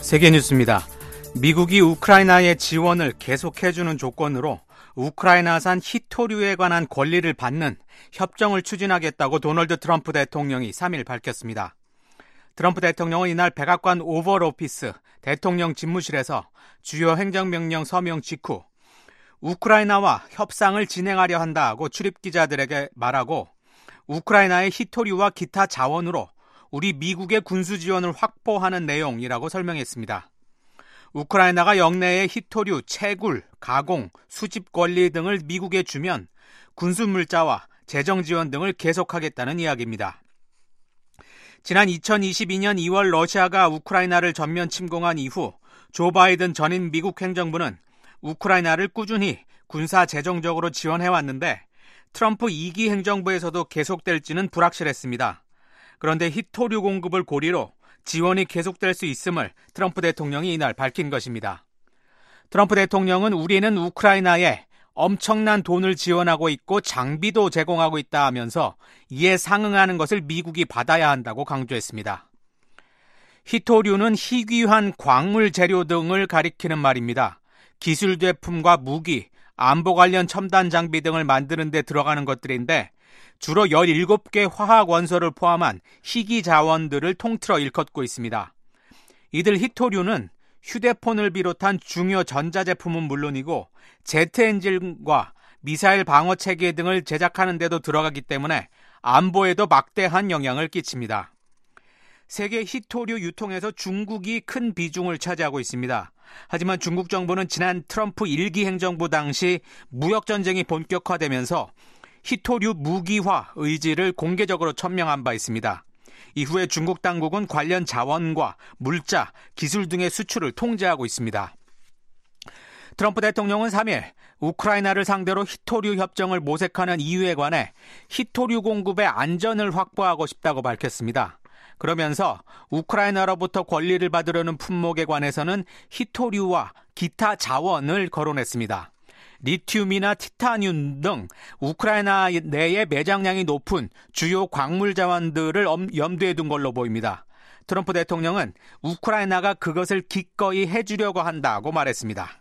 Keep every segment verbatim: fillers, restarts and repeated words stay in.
세계뉴스입니다. 미국이 우크라이나의 지원을 계속해주는 조건으로 우크라이나산 히토류에 관한 권리를 받는 협정을 추진하겠다고 도널드 트럼프 대통령이 삼 일 밝혔습니다. 트럼프 대통령은 이날 백악관 오벌 오피스 대통령 집무실에서 주요 행정명령 서명 직후 우크라이나와 협상을 진행하려 한다고 출입기자들에게 말하고 우크라이나의 히토류와 기타 자원으로 우리 미국의 군수 지원을 확보하는 내용이라고 설명했습니다. 우크라이나가 영내의 히토류, 채굴, 가공, 수집 권리 등을 미국에 주면 군수 물자와 재정 지원 등을 계속하겠다는 이야기입니다. 지난 이천이십이 년 이월 러시아가 우크라이나를 전면 침공한 이후 조 바이든 전임 미국 행정부는 우크라이나를 꾸준히 군사 재정적으로 지원해왔는데 트럼프 이 기 행정부에서도 계속될지는 불확실했습니다. 그런데 히토류 공급을 고리로 지원이 계속될 수 있음을 트럼프 대통령이 이날 밝힌 것입니다. 트럼프 대통령은 우리는 우크라이나에 엄청난 돈을 지원하고 있고 장비도 제공하고 있다 하면서 이에 상응하는 것을 미국이 받아야 한다고 강조했습니다. 히토류는 희귀한 광물 재료 등을 가리키는 말입니다. 기술 제품과 무기, 안보 관련 첨단 장비 등을 만드는 데 들어가는 것들인데 주로 열일곱 개 화학 원소를 포함한 희귀 자원들을 통틀어 일컫고 있습니다. 이들 히토류는 휴대폰을 비롯한 중요 전자제품은 물론이고 제트 엔진과 미사일 방어 체계 등을 제작하는 데도 들어가기 때문에 안보에도 막대한 영향을 끼칩니다. 세계 히토류 유통에서 중국이 큰 비중을 차지하고 있습니다. 하지만 중국 정부는 지난 트럼프 일 기 행정부 당시 무역전쟁이 본격화되면서 히토류 무기화 의지를 공개적으로 천명한 바 있습니다. 이후에 중국 당국은 관련 자원과 물자, 기술 등의 수출을 통제하고 있습니다. 트럼프 대통령은 삼 일 우크라이나를 상대로 히토류 협정을 모색하는 이유에 관해 히토류 공급의 안전을 확보하고 싶다고 밝혔습니다. 그러면서 우크라이나로부터 권리를 받으려는 품목에 관해서는 히토류와 기타 자원을 거론했습니다. 리튬이나 티타늄 등 우크라이나 내의 매장량이 높은 주요 광물 자원들을 염두에 둔 걸로 보입니다. 트럼프 대통령은 우크라이나가 그것을 기꺼이 해주려고 한다고 말했습니다.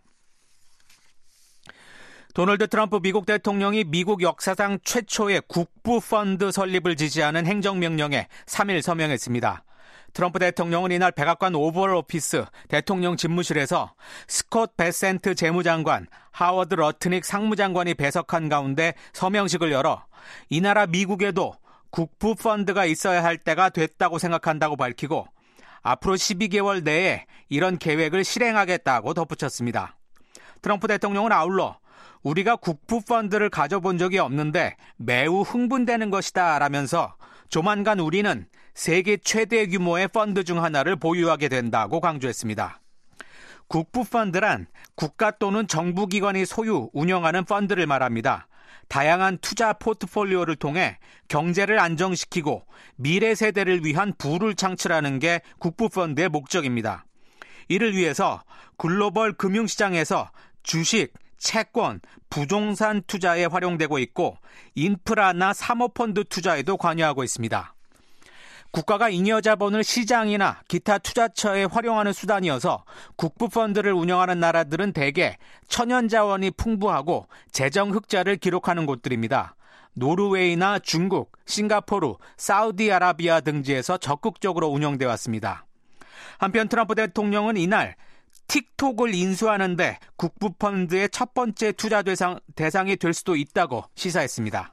도널드 트럼프 미국 대통령이 미국 역사상 최초의 국부펀드 설립을 지시하는 행정명령에 삼 일 서명했습니다. 트럼프 대통령은 이날 백악관 오벌 오피스 대통령 집무실에서 스콧 베센트 재무장관, 하워드 러트닉 상무장관이 배석한 가운데 서명식을 열어 이 나라 미국에도 국부펀드가 있어야 할 때가 됐다고 생각한다고 밝히고 앞으로 십이 개월 내에 이런 계획을 실행하겠다고 덧붙였습니다. 트럼프 대통령은 아울러 우리가 국부펀드를 가져본 적이 없는데 매우 흥분되는 것이다 라면서 조만간 우리는 세계 최대 규모의 펀드 중 하나를 보유하게 된다고 강조했습니다. 국부펀드란 국가 또는 정부기관이 소유, 운영하는 펀드를 말합니다. 다양한 투자 포트폴리오를 통해 경제를 안정시키고 미래 세대를 위한 부를 창출하는 게 국부펀드의 목적입니다. 이를 위해서 글로벌 금융시장에서 주식, 채권, 부동산 투자에 활용되고 있고 인프라나 사모펀드 투자에도 관여하고 있습니다. 국가가 잉여 자본을 시장이나 기타 투자처에 활용하는 수단이어서 국부펀드를 운영하는 나라들은 대개 천연 자원이 풍부하고 재정 흑자를 기록하는 곳들입니다. 노르웨이나 중국, 싱가포르, 사우디아라비아 등지에서 적극적으로 운영되어 왔습니다. 한편 트럼프 대통령은 이날 틱톡을 인수하는데 국부펀드의 첫 번째 투자 대상, 대상이 될 수도 있다고 시사했습니다.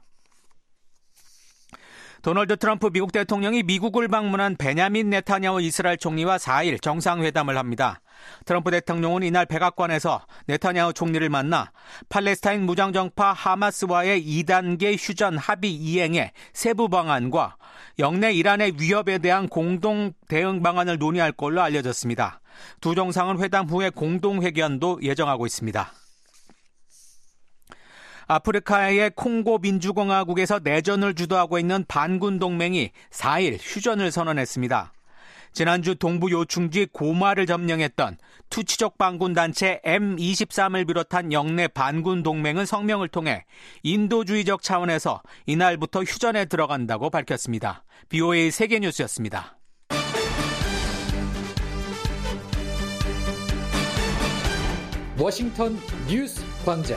도널드 트럼프 미국 대통령이 미국을 방문한 베냐민 네타냐후 이스라엘 총리와 사 일 정상회담을 합니다. 트럼프 대통령은 이날 백악관에서 네타냐후 총리를 만나 팔레스타인 무장정파 하마스와의 이 단계 휴전 합의 이행의 세부 방안과 영내 이란의 위협에 대한 공동 대응 방안을 논의할 걸로 알려졌습니다. 두 정상은 회담 후에 공동회견도 예정하고 있습니다. 아프리카의 콩고 민주공화국에서 내전을 주도하고 있는 반군 동맹이 사 일 휴전을 선언했습니다. 지난주 동부 요충지 고마를 점령했던 투치족 반군 단체 엠 이십삼을 비롯한 영내 반군 동맹은 성명을 통해 인도주의적 차원에서 이날부터 휴전에 들어간다고 밝혔습니다. 비오에이 세계뉴스였습니다. 워싱턴 뉴스 광장.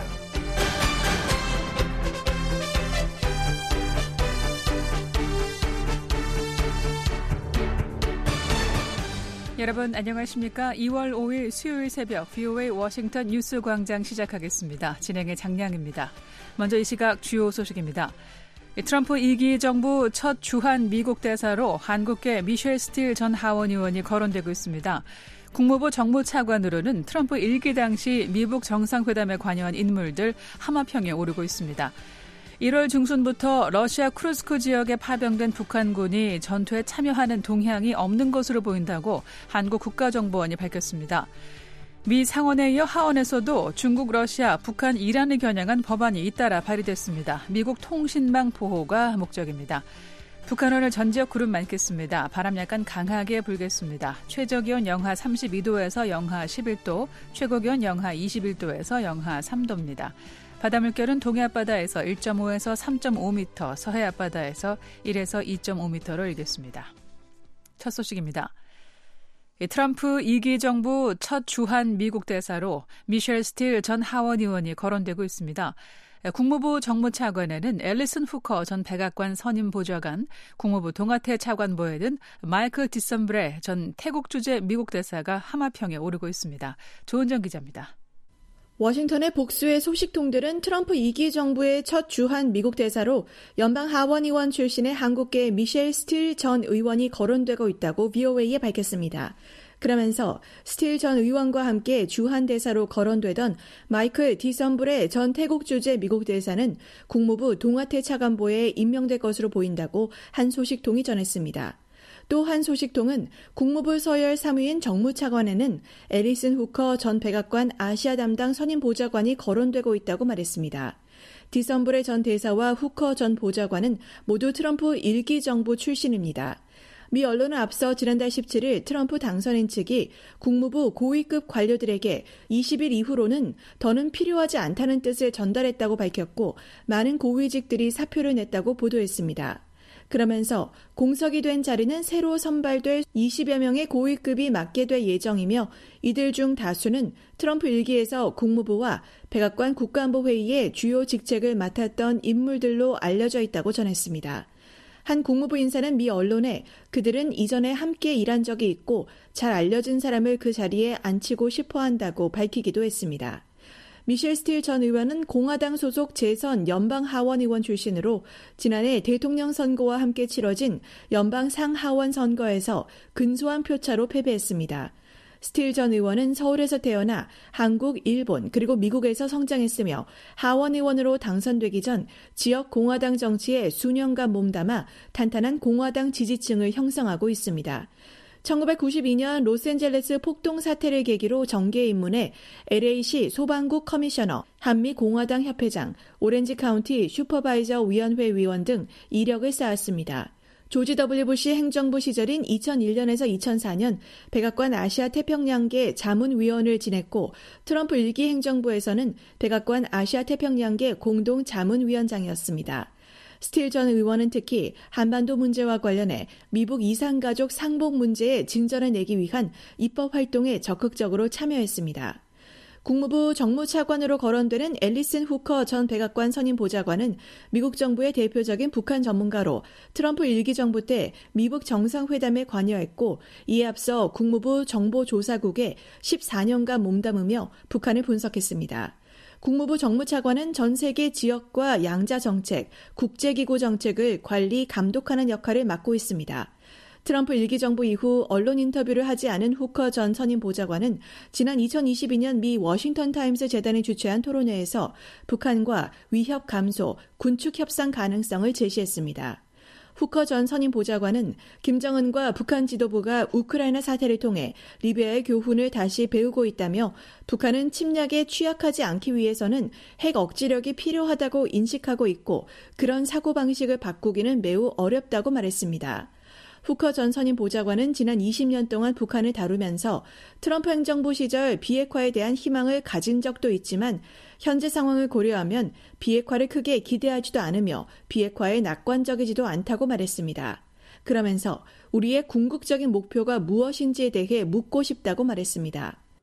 여러분 안녕하십니까? 이월 오일 수요일 새벽 브이오에이 워싱턴 뉴스 광장 시작하겠습니다. 진행의 장량입니다. 먼저 이 시각 주요 소식입니다. 트럼프 이 기 정부 첫 주한 미국 대사로 한국계 미셸 스틸 전 하원 의원이 거론되고 있습니다. 국무부 정무차관으로는 트럼프 일 기 당시 미국 정상회담에 관여한 인물들 하마평에 오르고 있습니다. 일월 중순부터 러시아 쿠르스크 지역에 파병된 북한군이 전투에 참여하는 동향이 없는 것으로 보인다고 한국 국가정보원이 밝혔습니다. 미 상원에 이어 하원에서도 중국, 러시아, 북한, 이란을 겨냥한 법안이 잇따라 발의됐습니다. 미국 통신망 보호가 목적입니다. 북한은 전지역 구름 많겠습니다. 바람 약간 강하게 불겠습니다. 최저기온 영하 삼십이 도에서 영하 십일 도, 최고기온 영하 이십일 도에서 영하 삼 도입니다. 바다 물결은 동해 앞바다에서 일 점 오에서 삼 점 오 미터, 서해 앞바다에서 일에서 이 점 오 미터로 일겠습니다. 첫 소식입니다. 트럼프 이 기 정부 첫 주한 미국 대사로 미셸 스틸 전 하원 의원이 거론되고 있습니다. 국무부 정무차관에는 앨리슨 후커 전 백악관 선임 보좌관, 국무부 동아태 차관보에는 마이클 디썸브레 전 태국 주재 미국 대사가 하마평에 오르고 있습니다. 조은정 기자입니다. 워싱턴의 복수의 소식통들은 트럼프 이 기 정부의 첫 주한 미국 대사로 연방 하원 의원 출신의 한국계 미셸 스틸 전 의원이 거론되고 있다고 브이오에이에 밝혔습니다. 그러면서 스틸 전 의원과 함께 주한 대사로 거론되던 마이클 디썸브레 전 태국 주재 미국 대사는 국무부 동아태 차관보에 임명될 것으로 보인다고 한 소식통이 전했습니다. 또 한 소식통은 국무부 서열 삼 위인 정무차관에는 앨리슨 후커 전 백악관 아시아 담당 선임 보좌관이 거론되고 있다고 말했습니다. 디썸브레 전 대사와 후커 전 보좌관은 모두 트럼프 일 기 정부 출신입니다. 미 언론은 앞서 지난달 십칠일 트럼프 당선인 측이 국무부 고위급 관료들에게 이십 일 이후로는 더는 필요하지 않다는 뜻을 전달했다고 밝혔고 많은 고위직들이 사표를 냈다고 보도했습니다. 그러면서 공석이 된 자리는 새로 선발될 이십여 명의 고위급이 맡게 될 예정이며 이들 중 다수는 트럼프 일 기에서 국무부와 백악관 국가안보회의의 주요 직책을 맡았던 인물들로 알려져 있다고 전했습니다. 한 국무부 인사는 미 언론에 그들은 이전에 함께 일한 적이 있고 잘 알려진 사람을 그 자리에 앉히고 싶어 한다고 밝히기도 했습니다. 미셸 스틸 전 의원은 공화당 소속 재선 연방 하원 의원 출신으로 지난해 대통령 선거와 함께 치러진 연방 상하원 선거에서 근소한 표차로 패배했습니다. 스틸 전 의원은 서울에서 태어나 한국, 일본 그리고 미국에서 성장했으며 하원 의원으로 당선되기 전 지역 공화당 정치에 수년간 몸담아 탄탄한 공화당 지지층을 형성하고 있습니다. 천구백구십이년 로스앤젤레스 폭동 사태를 계기로 정계에 입문해 엘에이시 소방국 커미셔너, 한미 공화당 협회장, 오렌지 카운티 슈퍼바이저 위원회 위원 등 이력을 쌓았습니다. 조지 더블유 부시 행정부 시절인 이천일년에서 이천사년 백악관 아시아 태평양계 자문위원을 지냈고 트럼프 일 기 행정부에서는 백악관 아시아 태평양계 공동 자문위원장이었습니다. 스틸 전 의원은 특히 한반도 문제와 관련해 미국 이산가족 상봉 문제에 진전을 내기 위한 입법 활동에 적극적으로 참여했습니다. 국무부 정무차관으로 거론되는 앨리슨 후커 전 백악관 선임 보좌관은 미국 정부의 대표적인 북한 전문가로 트럼프 일 기 정부 때 미국 정상회담에 관여했고 이에 앞서 국무부 정보조사국에 십사년간 몸담으며 북한을 분석했습니다. 국무부 정무차관은 전 세계 지역과 양자 정책, 국제기구 정책을 관리, 감독하는 역할을 맡고 있습니다. 트럼프 일 기 정부 이후 언론 인터뷰를 하지 않은 후커 전 선임 보좌관은 지난 이천이십이년 미 워싱턴 타임스 재단이 주최한 토론회에서 북한과 위협 감소, 군축 협상 가능성을 제시했습니다. 후커 전 선임 보좌관은 김정은과 북한 지도부가 우크라이나 사태를 통해 리비아의 교훈을 다시 배우고 있다며 북한은 침략에 취약하지 않기 위해서는 핵 억지력이 필요하다고 인식하고 있고 그런 사고방식을 바꾸기는 매우 어렵다고 말했습니다. 후커 전 선임 보좌관은 지난 이십 년 동안 북한을 다루면서 트럼프 행정부 시절 비핵화에 대한 희망을 가진 적도 있지만 현재 상황을 고려하면 비핵화를 크게 기대하지도 않으며 비핵화에 낙관적이지도 않다고 말했습니다. 그러면서 우리의 궁극적인 목표가 무엇인지에 대해 묻고 싶다고 말했습니다.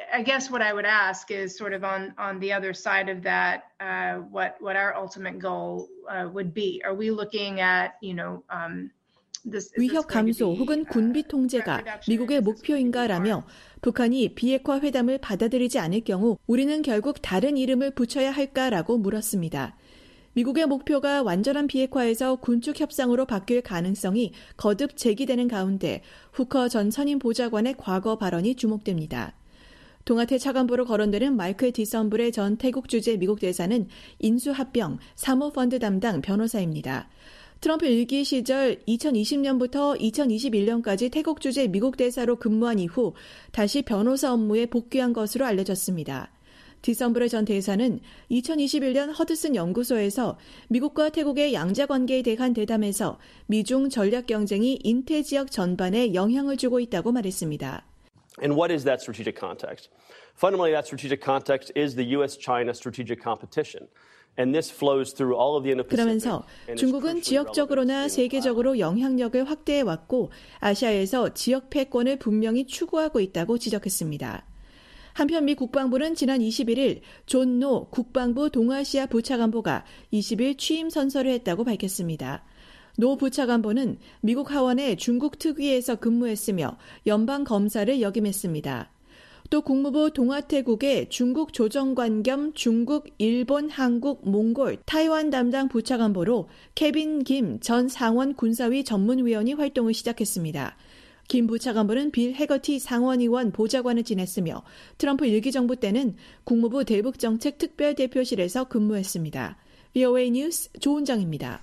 I guess what I would ask is sort of on, on the other side of that, uh, what, what our ultimate goal uh, would be. Are we looking at, you know, um, this, 위협 감소 혹은 군비 통제가 미국의 목표인가라며 북한이 비핵화 회담을 받아들이지 않을 경우 우리는 결국 다른 이름을 붙여야 할까라고 물었습니다. 미국의 목표가 완전한 비핵화에서 군축 협상으로 바뀔 가능성이 거듭 제기되는 가운데 후커 전 선임 보좌관의 과거 발언이 주목됩니다. 동아태 차관보로 거론되는 마이클 디썸블의 전 태국 주재 미국 대사는 인수합병, 사모펀드 담당 변호사입니다. 트럼프 일기 시절 이천이십 년부터 이천이십일 년까지 태국 주재 미국 대사로 근무한 이후 다시 변호사 업무에 복귀한 것으로 알려졌습니다. 디썸블의 전 대사는 이천이십일 년 허드슨 연구소에서 미국과 태국의 양자관계에 대한 대담에서 미중 전략 경쟁이 인태 지역 전반에 영향을 주고 있다고 말했습니다. And what is that strategic context? Fundamentally, that strategic context is the U S-China strategic competition. And this flows through all of the Indo-Pacific. 그러면서 중국은 지역적으로나 세계적으로 영향력을 확대해왔고 아시아에서 지역 패권을 분명히 추구하고 있다고 지적했습니다. 한편 미 국방부는 지난 이십일 일 존 노 국방부 동아시아 부차관보가 이십 일 취임 선서를 했다고 밝혔습니다. 노 부차관보는 미국 하원의 중국 특위에서 근무했으며 연방 검사를 역임했습니다. 또 국무부 동아태국의 중국 조정관 겸 중국, 일본, 한국, 몽골, 타이완 담당 부차관보로 케빈 김 전 상원 군사위 전문위원이 활동을 시작했습니다. 김 부차관보는 빌 해거티 상원의원 보좌관을 지냈으며 트럼프 일기 정부 때는 국무부 대북정책특별대표실에서 근무했습니다. 브이오에이 뉴스 조은정입니다.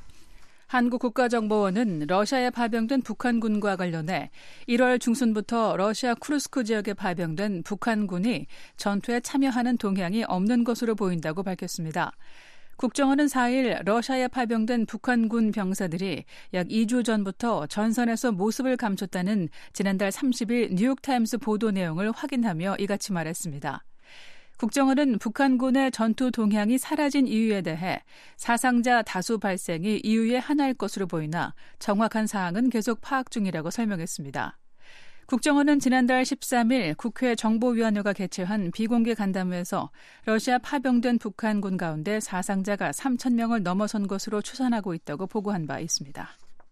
한국국가정보원은 러시아에 파병된 북한군과 관련해 일월 중순부터 러시아 쿠르스크 지역에 파병된 북한군이 전투에 참여하는 동향이 없는 것으로 보인다고 밝혔습니다. 국정원은 사 일 러시아에 파병된 북한군 병사들이 약 이 주 전부터 전선에서 모습을 감췄다는 지난달 삼십 일 뉴욕타임스 보도 내용을 확인하며 이같이 말했습니다. 국정원은 북한군의 전투 동향이 사라진 이유에 대해 사상자 다수 발생이 이유의 하나일 것으로 보이나 정확한 사항은 계속 파악 중이라고 설명했습니다. 국정원은 지난달 십삼 일 국회 정보위원회가 개최한 비공개 간담회에서 러시아 파병된 북한군 가운데 사상자가 삼천 명을 넘어선 것으로 추산하고 있다고 보고한 바 있습니다.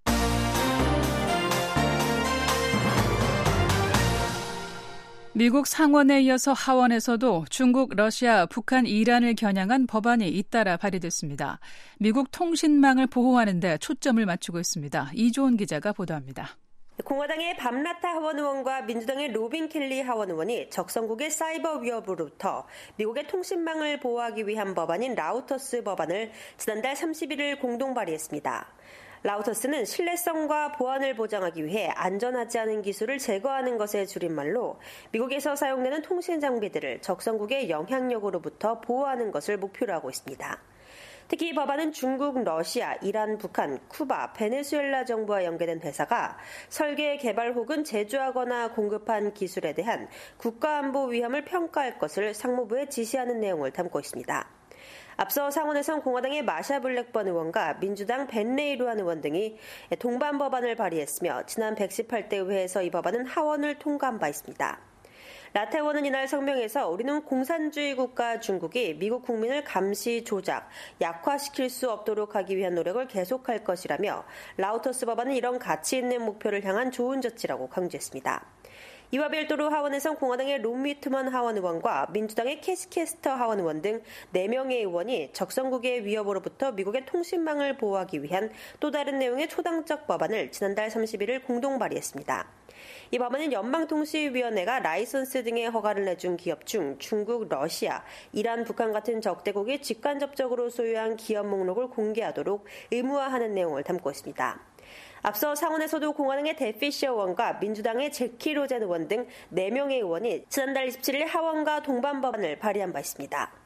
미국 상원에 이어서 하원에서도 중국, 러시아, 북한, 이란을 겨냥한 법안이 잇따라 발의됐습니다. 미국 통신망을 보호하는 데 초점을 맞추고 있습니다. 이조은 기자가 보도합니다. 공화당의 밤라타 하원 의원과 민주당의 로빈 켈리 하원 의원이 적성국의 사이버 위협으로부터 미국의 통신망을 보호하기 위한 법안인 라우터스 법안을 지난달 삼십일 일 공동 발의했습니다. 라우터스는 신뢰성과 보안을 보장하기 위해 안전하지 않은 기술을 제거하는 것의 줄임말로 미국에서 사용되는 통신 장비들을 적성국의 영향력으로부터 보호하는 것을 목표로 하고 있습니다. 특히 이 법안은 중국, 러시아, 이란, 북한, 쿠바, 베네수엘라 정부와 연계된 회사가 설계, 개발 혹은 제조하거나 공급한 기술에 대한 국가안보 위험을 평가할 것을 상무부에 지시하는 내용을 담고 있습니다. 앞서 상원에선 공화당의 마샤 블랙번 의원과 민주당 벤 레이루안 의원 등이 동반 법안을 발의했으며 지난 백십팔 대 의회에서 이 법안은 하원을 통과한 바 있습니다. 라타 의원은 이날 성명에서 우리는 공산주의 국가 중국이 미국 국민을 감시, 조작, 약화시킬 수 없도록 하기 위한 노력을 계속할 것이라며 라우터스 법안은 이런 가치 있는 목표를 향한 좋은 조치라고 강조했습니다. 이와 별도로 하원에선 공화당의 론 위트먼 하원 의원과 민주당의 캐시 캐스터 하원 의원 등 네 명의 의원이 적성국의 위협으로부터 미국의 통신망을 보호하기 위한 또 다른 내용의 초당적 법안을 지난달 삼십일 일 공동 발의했습니다. 이 법안은 연방통신위원회가 라이선스 등의 허가를 내준 기업 중 중국, 러시아, 이란, 북한 같은 적대국이 직간접적으로 소유한 기업 목록을 공개하도록 의무화하는 내용을 담고 있습니다. 앞서 상원에서도 공화당의 데피셔 의원과 민주당의 제키 로젠 의원 등 네 명의 의원이 지난달 이십칠 일 하원과 동반 법안을 발의한 바 있습니다.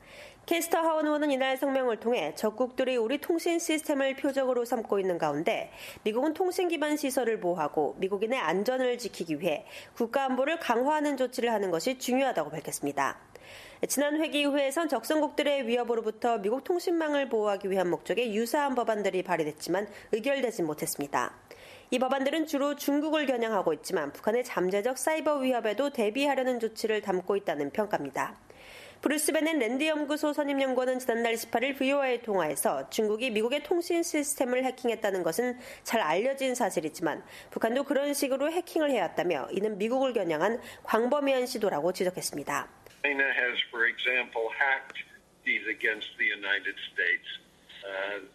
캐스터 하원 의원은 이날 성명을 통해 적국들이 우리 통신 시스템을 표적으로 삼고 있는 가운데 미국은 통신 기반 시설을 보호하고 미국인의 안전을 지키기 위해 국가 안보를 강화하는 조치를 하는 것이 중요하다고 밝혔습니다. 지난 회기 이후에선 적성국들의 위협으로부터 미국 통신망을 보호하기 위한 목적의 유사한 법안들이 발의됐지만 의결되지 못했습니다. 이 법안들은 주로 중국을 겨냥하고 있지만 북한의 잠재적 사이버 위협에도 대비하려는 조치를 담고 있다는 평가입니다. 브루스 베넷 랜드 연구소 선임 연구원은 지난달 십팔 일 브이오아이 통화에서 중국이 미국의 통신 시스템을 해킹했다는 것은 잘 알려진 사실이지만 북한도 그런 식으로 해킹을 해왔다며 이는 미국을 겨냥한 광범위한 시도라고 지적했습니다. China has, for example, hacked these against the United States. Uh,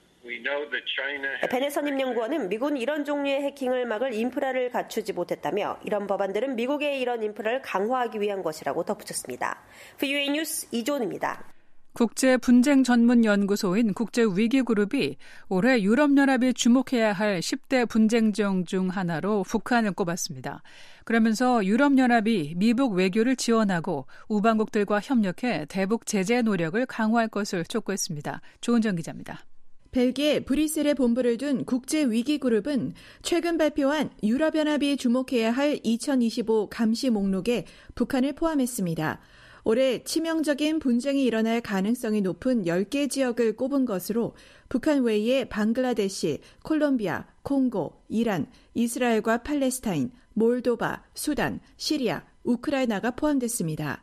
베넷 선임 연구원은 미국은 이런 종류의 해킹을 막을 인프라를 갖추지 못했다며 이런 법안들은 미국의 이런 인프라를 강화하기 위한 것이라고 덧붙였습니다. 브이오에이 뉴스 이조은입니다. 국제분쟁전문연구소인 국제위기그룹이 올해 유럽연합이 주목해야 할 십 대 분쟁지역 중 하나로 북한을 꼽았습니다. 그러면서 유럽연합이 미북 외교를 지원하고 우방국들과 협력해 대북 제재 노력을 강화할 것을 촉구했습니다. 조은정 기자입니다. 벨기에 브뤼셀에 본부를 둔 국제위기그룹은 최근 발표한 유럽연합이 주목해야 할 이천이십오 감시 목록에 북한을 포함했습니다. 올해 치명적인 분쟁이 일어날 가능성이 높은 열 개 지역을 꼽은 것으로 북한 외에 방글라데시, 콜롬비아, 콩고, 이란, 이스라엘과 팔레스타인, 몰도바, 수단, 시리아, 우크라이나가 포함됐습니다.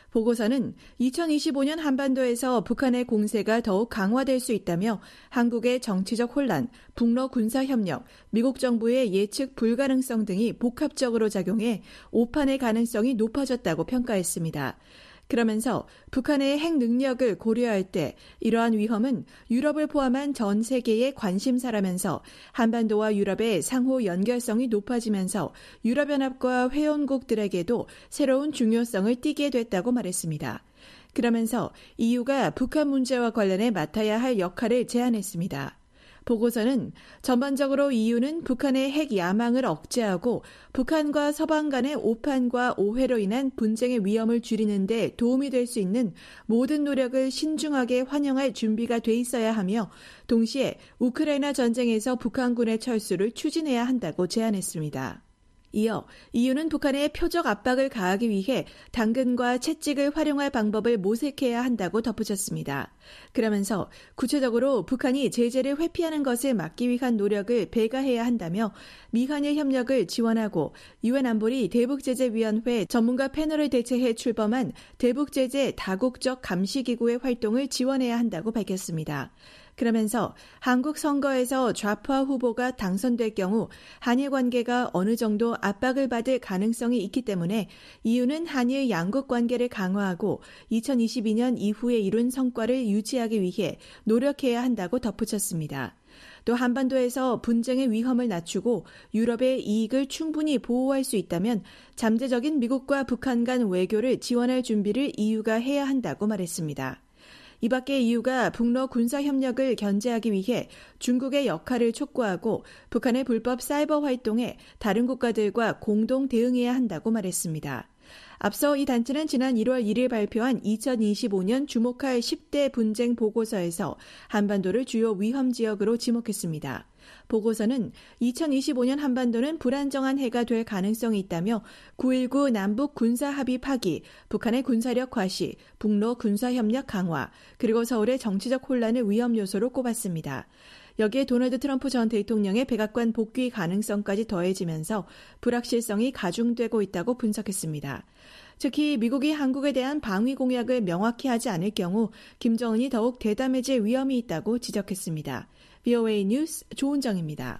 보고서는 이천이십오 년 한반도에서 북한의 공세가 더욱 강화될 수 있다며 한국의 정치적 혼란, 북러 군사협력, 미국 정부의 예측 불가능성 등이 복합적으로 작용해 오판의 가능성이 높아졌다고 평가했습니다. 그러면서 북한의 핵 능력을 고려할 때 이러한 위험은 유럽을 포함한 전 세계의 관심사라면서 한반도와 유럽의 상호 연결성이 높아지면서 유럽연합과 회원국들에게도 새로운 중요성을 띠게 됐다고 말했습니다. 그러면서 이유가 북한 문제와 관련해 맡아야 할 역할을 제안했습니다. 보고서는 전반적으로 이유는 북한의 핵 야망을 억제하고 북한과 서방 간의 오판과 오해로 인한 분쟁의 위험을 줄이는 데 도움이 될 수 있는 모든 노력을 신중하게 환영할 준비가 돼 있어야 하며 동시에 우크라이나 전쟁에서 북한군의 철수를 추진해야 한다고 제안했습니다. 이어 이유는 북한의 표적 압박을 가하기 위해 당근과 채찍을 활용할 방법을 모색해야 한다고 덧붙였습니다. 그러면서 구체적으로 북한이 제재를 회피하는 것을 막기 위한 노력을 배가해야 한다며 미한일 협력을 지원하고 유엔 안보리 대북제재위원회 전문가 패널을 대체해 출범한 대북제재 다국적 감시기구의 활동을 지원해야 한다고 밝혔습니다. 그러면서 한국 선거에서 좌파 후보가 당선될 경우 한일 관계가 어느 정도 압박을 받을 가능성이 있기 때문에 이유는 한일 양국 관계를 강화하고 이천이십이 년 이후에 이룬 성과를 유지하기 위해 노력해야 한다고 덧붙였습니다. 또 한반도에서 분쟁의 위험을 낮추고 유럽의 이익을 충분히 보호할 수 있다면 잠재적인 미국과 북한 간 외교를 지원할 준비를 이유가 해야 한다고 말했습니다. 이 밖에 이유가 북러 군사협력을 견제하기 위해 중국의 역할을 촉구하고 북한의 불법 사이버 활동에 다른 국가들과 공동 대응해야 한다고 말했습니다. 앞서 이 단체는 지난 일월 일일 발표한 이천이십오 년 주목할 십 대 분쟁 보고서에서 한반도를 주요 위험 지역으로 지목했습니다. 보고서는 이천이십오 년 한반도는 불안정한 해가 될 가능성이 있다며 구일구 남북 군사합의 파기, 북한의 군사력 과시, 북러 군사협력 강화, 그리고 서울의 정치적 혼란을 위험 요소로 꼽았습니다. 여기에 도널드 트럼프 전 대통령의 백악관 복귀 가능성까지 더해지면서 불확실성이 가중되고 있다고 분석했습니다. 특히 미국이 한국에 대한 방위 공약을 명확히 하지 않을 경우 김정은이 더욱 대담해질 위험이 있다고 지적했습니다. 브이오에이 뉴스 조은정입니다.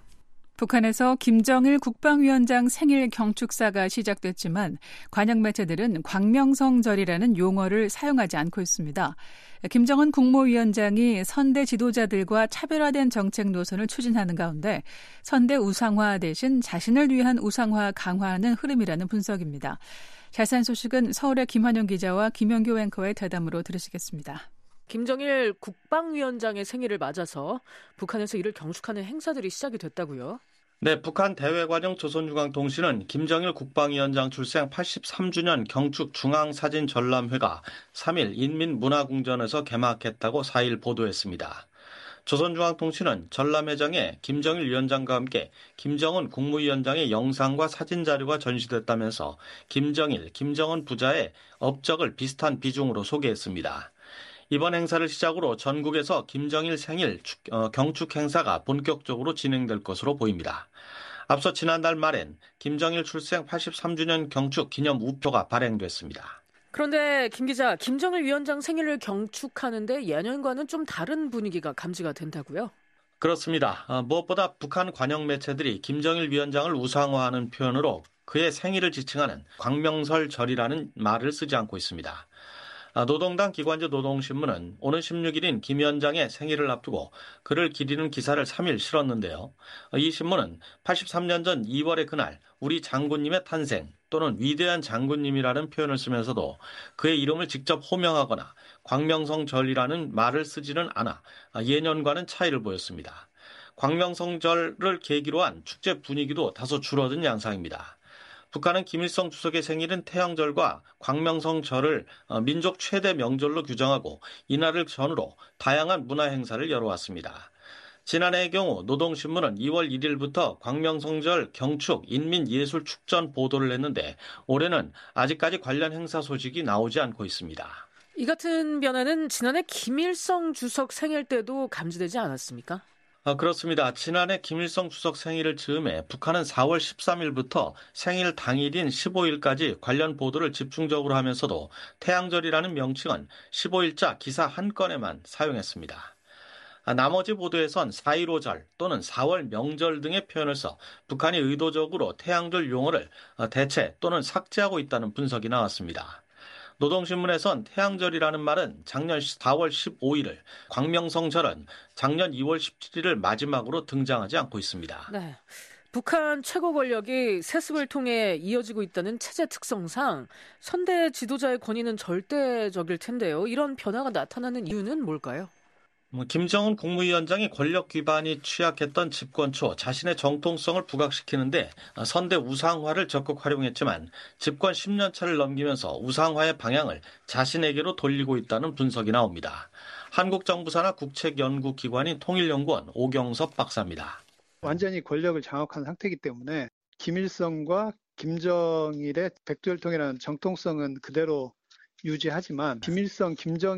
북한에서 김정일 국방위원장 생일 경축사가 시작됐지만 관영 매체들은 광명성절이라는 용어를 사용하지 않고 있습니다. 김정은 국무위원장이 선대 지도자들과 차별화된 정책 노선을 추진하는 가운데 선대 우상화 대신 자신을 위한 우상화 강화하는 흐름이라는 분석입니다. 자세한 소식은 서울의 김환영 기자와 김영교 앵커의 대담으로 들으시겠습니다. 김정일 국방위원장의 생일을 맞아서 북한에서 이를 경축하는 행사들이 시작이 됐다고요? 네, 북한 대외관용 조선중앙통신은 김정일 국방위원장 출생 팔십삼 주년 경축 중앙사진 전람회가 삼 일 인민문화궁전에서 개막했다고 사 일 보도했습니다. 조선중앙통신은 전람회장에 김정일 위원장과 함께 김정은 국무위원장의 영상과 사진 자료가 전시됐다면서 김정일, 김정은 부자의 업적을 비슷한 비중으로 소개했습니다. 이번 행사를 시작으로 전국에서 김정일 생일 어, 경축 행사가 본격적으로 진행될 것으로 보입니다. 앞서 지난달 말엔 김정일 출생 팔십삼 주년 경축 기념 우표가 발행됐습니다. 그런데 김 기자, 김정일 위원장 생일을 경축하는데 예년과는 좀 다른 분위기가 감지가 된다고요? 그렇습니다. 어, 무엇보다 북한 관영 매체들이 김정일 위원장을 우상화하는 표현으로 그의 생일을 지칭하는 광명설절이라는 말을 쓰지 않고 있습니다. 노동당 기관지 노동신문은 오는 십육 일인 김 위원장의 생일을 앞두고 그를 기리는 기사를 삼 일 실었는데요. 이 신문은 팔십삼 년 전 이월의 그날 우리 장군님의 탄생 또는 위대한 장군님이라는 표현을 쓰면서도 그의 이름을 직접 호명하거나 광명성절이라는 말을 쓰지는 않아 예년과는 차이를 보였습니다. 광명성절을 계기로 한 축제 분위기도 다소 줄어든 양상입니다. 북한은 김일성 주석의 생일은 태양절과 광명성절을 민족 최대 명절로 규정하고 이날을 전후로 다양한 문화 행사를 열어왔습니다. 지난해의 경우 노동신문은 이월 일일부터 광명성절 경축 인민예술축전 보도를 했는데 올해는 아직까지 관련 행사 소식이 나오지 않고 있습니다. 이 같은 변화는 지난해 김일성 주석 생일 때도 감지되지 않았습니까? 아, 그렇습니다. 지난해 김일성 주석 생일을 즈음해 북한은 사월 십삼일부터 생일 당일인 십오일까지 관련 보도를 집중적으로 하면서도 태양절이라는 명칭은 십오일자 기사 한 건에만 사용했습니다. 아, 나머지 보도에선 사일오절 또는 사월 명절 등의 표현을 써 북한이 의도적으로 태양절 용어를 대체 또는 삭제하고 있다는 분석이 나왔습니다. 노동신문에선 태양절이라는 말은 작년 사월 십오일을, 광명성절은 작년 이월 십칠일을 마지막으로 등장하지 않고 있습니다. 네. 북한 최고 권력이 세습을 통해 이어지고 있다는 체제 특성상 선대 지도자의 권위는 절대적일 텐데요. 이런 변화가 나타나는 이유는 뭘까요? 김정은 국무위원장이 권력 기반이 취약했던 집권 초 자신의 정통성을 부각시키는데 선대 우상화를 적극 활용했지만 집권 십 년 차를 넘기면서 우상화의 방향을 자신에게로 돌리고 있다는 분석이 나옵니다. 한국정부사나 국책연구기관인 통일연구원 오경섭 박사입니다. 완전히 권력을 장악한 상태이기 때문에 김일성과 김정일의 백두혈통이라는 정통성은 그대로 유지하지만 김일성,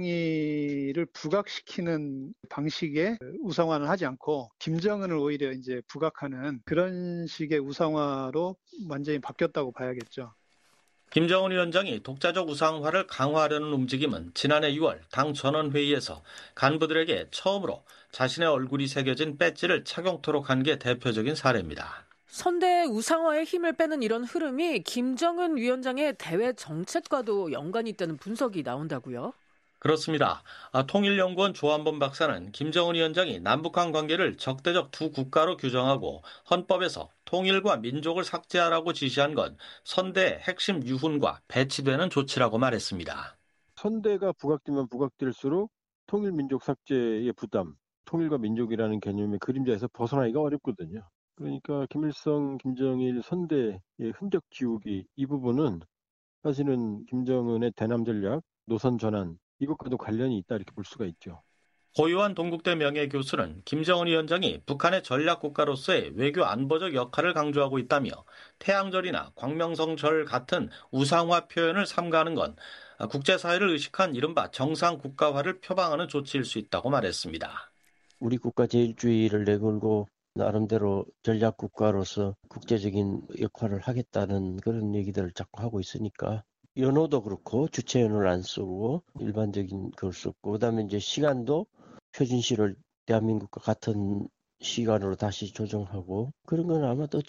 김정일을 부각시키는 방식의 우상화는 하지 않고 김정은을 오히려 이제 부각하는 그런 식의 우상화로 완전히 바뀌었다고 봐야겠죠. 김정은 위원장이 독자적 우상화를 강화하려는 움직임은 지난해 유월 당 전원회의에서 간부들에게 처음으로 자신의 얼굴이 새겨진 배지를 착용토록 한 게 대표적인 사례입니다. 선대 우상화의 힘을 빼는 이런 흐름이 김정은 위원장의 대외 정책과도 연관이 있다는 분석이 나온다고요? 그렇습니다. 아, 통일연구원 조한범 박사는 김정은 위원장이 남북한 관계를 적대적 두 국가로 규정하고 헌법에서 통일과 민족을 삭제하라고 지시한 건 선대의 핵심 유훈과 배치되는 조치라고 말했습니다. 선대가 부각되면 부각될수록 통일 민족 삭제의 부담, 통일과 민족이라는 개념의 그림자에서 벗어나기가 어렵거든요. 그러니까 김일성, 김정일 선대의 흔적 지우기 이 부분은 사실은 김정은의 대남 전략, 노선 전환 이것과도 관련이 있다 이렇게 볼 수가 있죠. 고유한 동국대 명예교수는 김정은 위원장이 북한의 전략국가로서의 외교 안보적 역할을 강조하고 있다며 태양절이나 광명성절 같은 우상화 표현을 삼가하는 건 국제사회를 의식한 이른바 정상국가화를 표방하는 조치일 수 있다고 말했습니다. 우리 국가 제일주의를 내걸고 나름대로 전략국가로서 국제적인 역할을 하겠다는 그런 얘기들을 자꾸 하고 있으니까 연호도 그렇고 주체 연호를 안 쓰고 일반적인 걸 썼고 그다음에 이제 시간도 표준시를 대한민국과 같은 시간으로 다시 조정하고 그런 건 아마도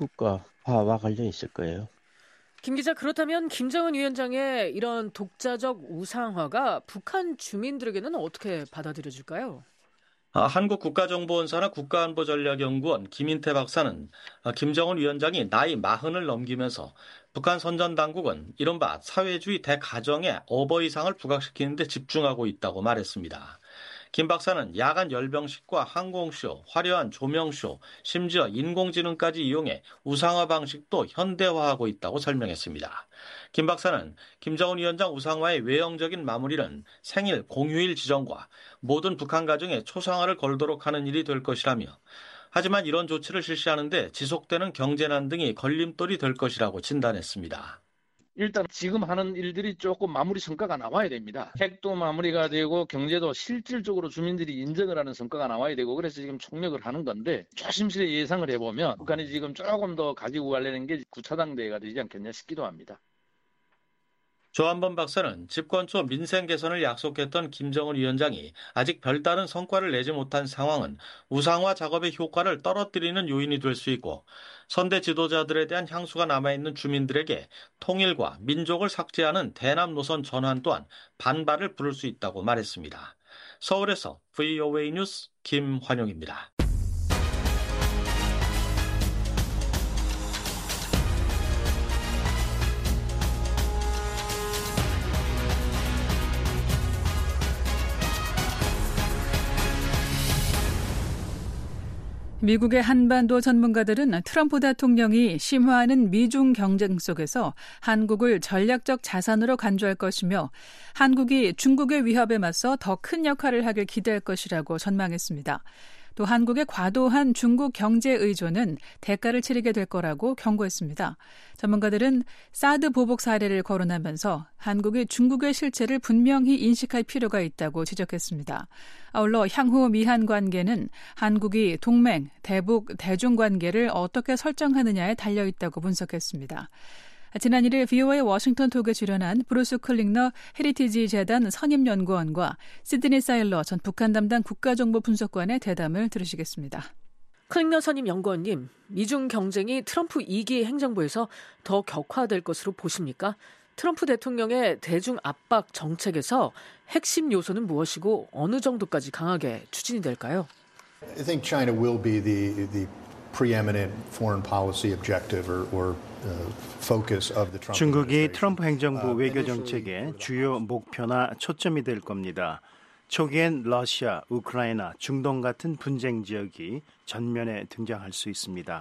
정상국가화와 관련이 있을 거예요. 김 기자, 그렇다면 김정은 위원장의 이런 독자적 우상화가 북한 주민들에게는 어떻게 받아들여질까요? 아, 한국국가정보원사나 국가안보전략연구원 김인태 박사는 아, 김정은 위원장이 나이 마흔을 넘기면서 북한 선전당국은 이른바 사회주의 대가정의 어버이상을 부각시키는 데 집중하고 있다고 말했습니다. 김 박사는 야간 열병식과 항공쇼, 화려한 조명쇼, 심지어 인공지능까지 이용해 우상화 방식도 현대화하고 있다고 설명했습니다. 김 박사는 김정은 위원장 우상화의 외형적인 마무리는 생일, 공휴일 지정과 모든 북한 가정에 초상화를 걸도록 하는 일이 될 것이라며, 하지만 이런 조치를 실시하는데 지속되는 경제난 등이 걸림돌이 될 것이라고 진단했습니다. 일단 지금 하는 일들이 조금 마무리 성과가 나와야 됩니다. 핵도 마무리가 되고 경제도 실질적으로 주민들이 인정을 하는 성과가 나와야 되고, 그래서 지금 총력을 하는 건데, 조심스레 예상을 해보면 북한이 지금 조금 더 가지고 가려는 게 구 차 당대회가 되지 않겠냐 싶기도 합니다. 조한범 박사는 집권 초 민생 개선을 약속했던 김정은 위원장이 아직 별다른 성과를 내지 못한 상황은 우상화 작업의 효과를 떨어뜨리는 요인이 될 수 있고, 선대 지도자들에 대한 향수가 남아있는 주민들에게 통일과 민족을 삭제하는 대남 노선 전환 또한 반발을 부를 수 있다고 말했습니다. 서울에서 브이오에이 뉴스 김환용입니다. 미국의 한반도 전문가들은 트럼프 대통령이 심화하는 미중 경쟁 속에서 한국을 전략적 자산으로 간주할 것이며, 한국이 중국의 위협에 맞서 더 큰 역할을 하길 기대할 것이라고 전망했습니다. 또 한국의 과도한 중국 경제 의존은 대가를 치르게 될 거라고 경고했습니다. 전문가들은 사드 보복 사례를 거론하면서 한국이 중국의 실체를 분명히 인식할 필요가 있다고 지적했습니다. 아울러 향후 미한 관계는 한국이 동맹, 대북, 대중 관계를 어떻게 설정하느냐에 달려있다고 분석했습니다. 지난 일 일 브이오에이 워싱턴 톡에 출연한 브루스 클링너 헤리티지 재단 선임연구원과 시드니 사일러 전 북한 담당 국가정보 분석관의 대담을 들으시겠습니다. 클링너 선임연구원님, 미중 경쟁이 트럼프 이 기 행정부에서 더 격화될 것으로 보십니까? 트럼프 대통령의 대중 압박 정책에서 핵심 요소는 무엇이고 어느 정도까지 강하게 추진이 될까요? I think China will be the the preeminent foreign policy objective or, or uh, focus of the Trump 중국이 트럼프 행정부 외교 정책의 주요 목표나 초점이 될 겁니다. 초기엔 러시아, 우크라이나, 중동 같은 분쟁 지역이 전면에 등장할 수 있습니다.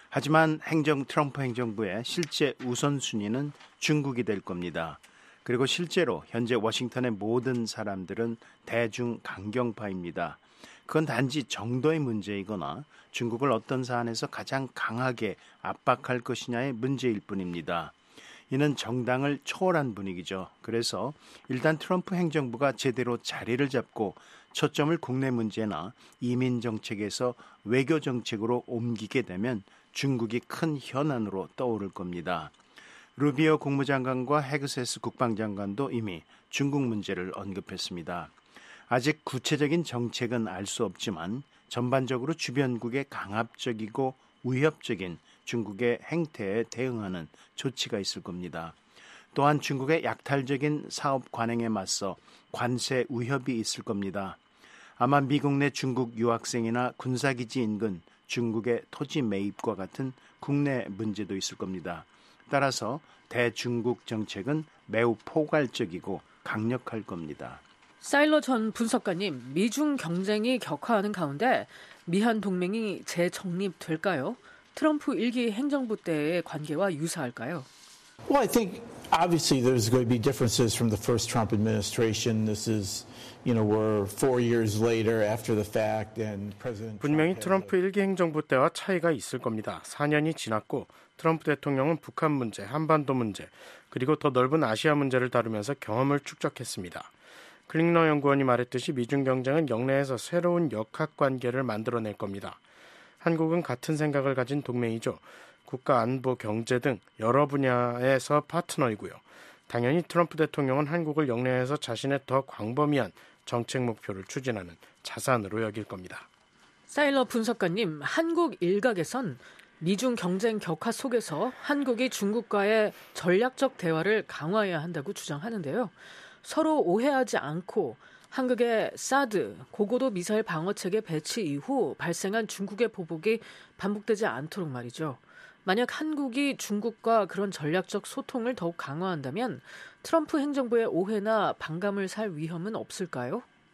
하지만 행정 트럼프 행정부의 실제 우선순위는 중국이 될 겁니다. 그리고 실제로 현재 워싱턴의 모든 사람들은 대중 강경파입니다. 그건 단지 정도의 문제이거나 중국을 어떤 사안에서 가장 강하게 압박할 것이냐의 문제일 뿐입니다. 이는 정당을 초월한 분위기죠. 그래서 일단 트럼프 행정부가 제대로 자리를 잡고 초점을 국내 문제나 이민 정책에서 외교 정책으로 옮기게 되면 중국이 큰 현안으로 떠오를 겁니다. 루비오 국무장관과 헤그세스 국방장관도 이미 중국 문제를 언급했습니다. 아직 구체적인 정책은 알 수 없지만 전반적으로 주변국의 강압적이고 위협적인 중국의 행태에 대응하는 조치가 있을 겁니다. 또한 중국의 약탈적인 사업 관행에 맞서 관세 위협이 있을 겁니다. 아마 미국 내 중국 유학생이나 군사기지 인근 중국의 토지 매입과 같은 국내 문제도 있을 겁니다. 따라서 대중국 정책은 매우 포괄적이고 강력할 겁니다. 사일러 전 분석가님, 미중 경쟁이 격화하는 가운데 미한 동맹이 재정립될까요? 트럼프 일 기 행정부 때의 관계와 유사할까요? Well, I think obviously there's going to be differences from the first Trump administration. This is, you know, we're four years later after the fact, and President. 분명히 트럼프 일 기 행정부 때와 차이가 있을 겁니다. 사 년이 지났고 트럼프 대통령은 북한 문제, 한반도 문제, 그리고 더 넓은 아시아 문제를 다루면서 경험을 축적했습니다. 클링너 연구원이 말했듯이 미중 경쟁은 영내에서 새로운 역학관계를 만들어낼 겁니다. 한국은 같은 생각을 가진 동맹이죠. 국가 안보, 경제 등 여러 분야에서 파트너이고요. 당연히 트럼프 대통령은 한국을 영내에서 자신의 더 광범위한 정책 목표를 추진하는 자산으로 여길 겁니다. 사일러 분석가님, 한국 일각에선 미중 경쟁 격화 속에서 한국이 중국과의 전략적 대화를 강화해야 한다고 주장하는데요. 서로 오해하지 않고 한국의 사드, 고고도 미사일 방어체계 배치 이후 발생한 중국의 보복이 반복되지 않도록 말이죠. 만약 한국이 중국과 그런 전략적 소통을 더욱 강화한다면 트럼프 행정부의 오해나 반감을 살 위험은 없을까요?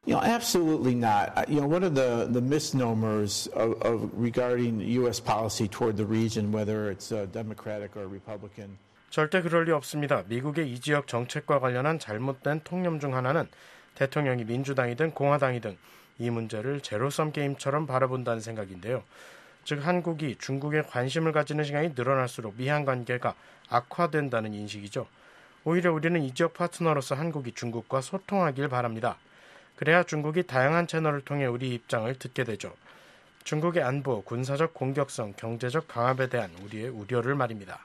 You know, absolutely not. You know, one of the, the misnomers of, of regarding U S policy toward the region, whether it's uh, Democratic or Republican. 절대 그럴 리 없습니다. 미국의 이 지역 정책과 관련한 잘못된 통념 중 하나는 대통령이 민주당이든 공화당이든 이 문제를 제로섬 게임처럼 바라본다는 생각인데요. 즉 한국이 중국에 관심을 가지는 시간이 늘어날수록 미한 관계가 악화된다는 인식이죠. 오히려 우리는 이 지역 파트너로서 한국이 중국과 소통하길 바랍니다. 그래야 중국이 다양한 채널을 통해 우리 입장을 듣게 되죠. 중국의 안보, 군사적 공격성, 경제적 강압에 대한 우리의 우려를 말입니다.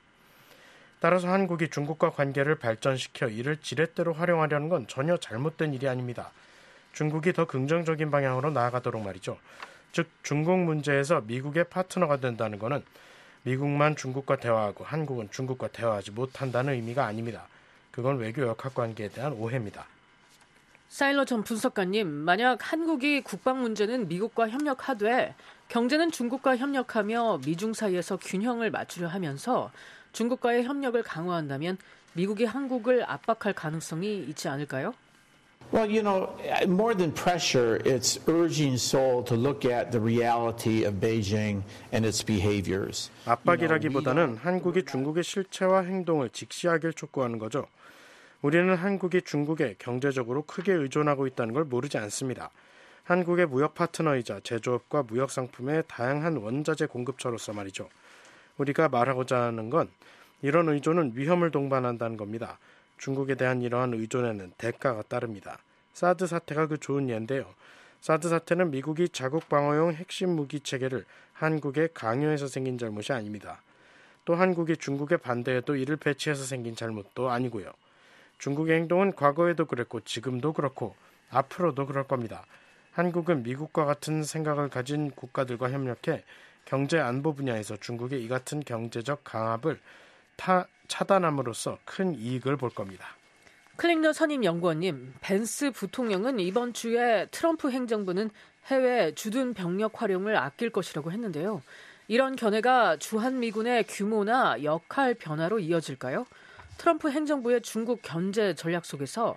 따라서 한국이 중국과 관계를 발전시켜 이를 지렛대로 활용하려는 건 전혀 잘못된 일이 아닙니다. 중국이 더 긍정적인 방향으로 나아가도록 말이죠. 즉 중국 문제에서 미국의 파트너가 된다는 것은 미국만 중국과 대화하고 한국은 중국과 대화하지 못한다는 의미가 아닙니다. 그건 외교 역학 관계에 대한 오해입니다. 사일러 전 분석가님, 만약 한국이 국방 문제는 미국과 협력하되 경제는 중국과 협력하며 미중 사이에서 균형을 맞추려 하면서 중국과의 협력을 강화한다면 미국이 한국을 압박할 가능성이 있지 않을까요? Well, you know, more than pressure, it's urging Seoul to look at the reality of Beijing and its behaviors. 압박이라기보다는 한국이 중국의 실체와 행동을 직시하길 촉구하는 거죠. 우리는 한국이 중국에 경제적으로 크게 의존하고 있다는 걸 모르지 않습니다. 한국의 무역 파트너이자 제조업과 무역 상품의 다양한 원자재 공급처로서 말이죠. 우리가 말하고자 하는 건 이런 의존은 위험을 동반한다는 겁니다. 중국에 대한 이러한 의존에는 대가가 따릅니다. 사드 사태가 그 좋은 예인데요. 사드 사태는 미국이 자국 방어용 핵심 무기 체계를 한국에 강요해서 생긴 잘못이 아닙니다. 또 한국이 중국에 반대해도 이를 배치해서 생긴 잘못도 아니고요. 중국의 행동은 과거에도 그랬고 지금도 그렇고 앞으로도 그럴 겁니다. 한국은 미국과 같은 생각을 가진 국가들과 협력해 경제 안보 분야에서 중국의 이 같은 경제적 강압을 타, 차단함으로써 큰 이익을 볼 겁니다. 클링너 선임 연구원님, 벤스 부통령은 이번 주에 트럼프 행정부는 해외 주둔 병력 활용을 아낄 것이라고 했는데요. 이런 견해가 주한미군의 규모나 역할 변화로 이어질까요? 트럼프 행정부의 중국 견제 전략 속에서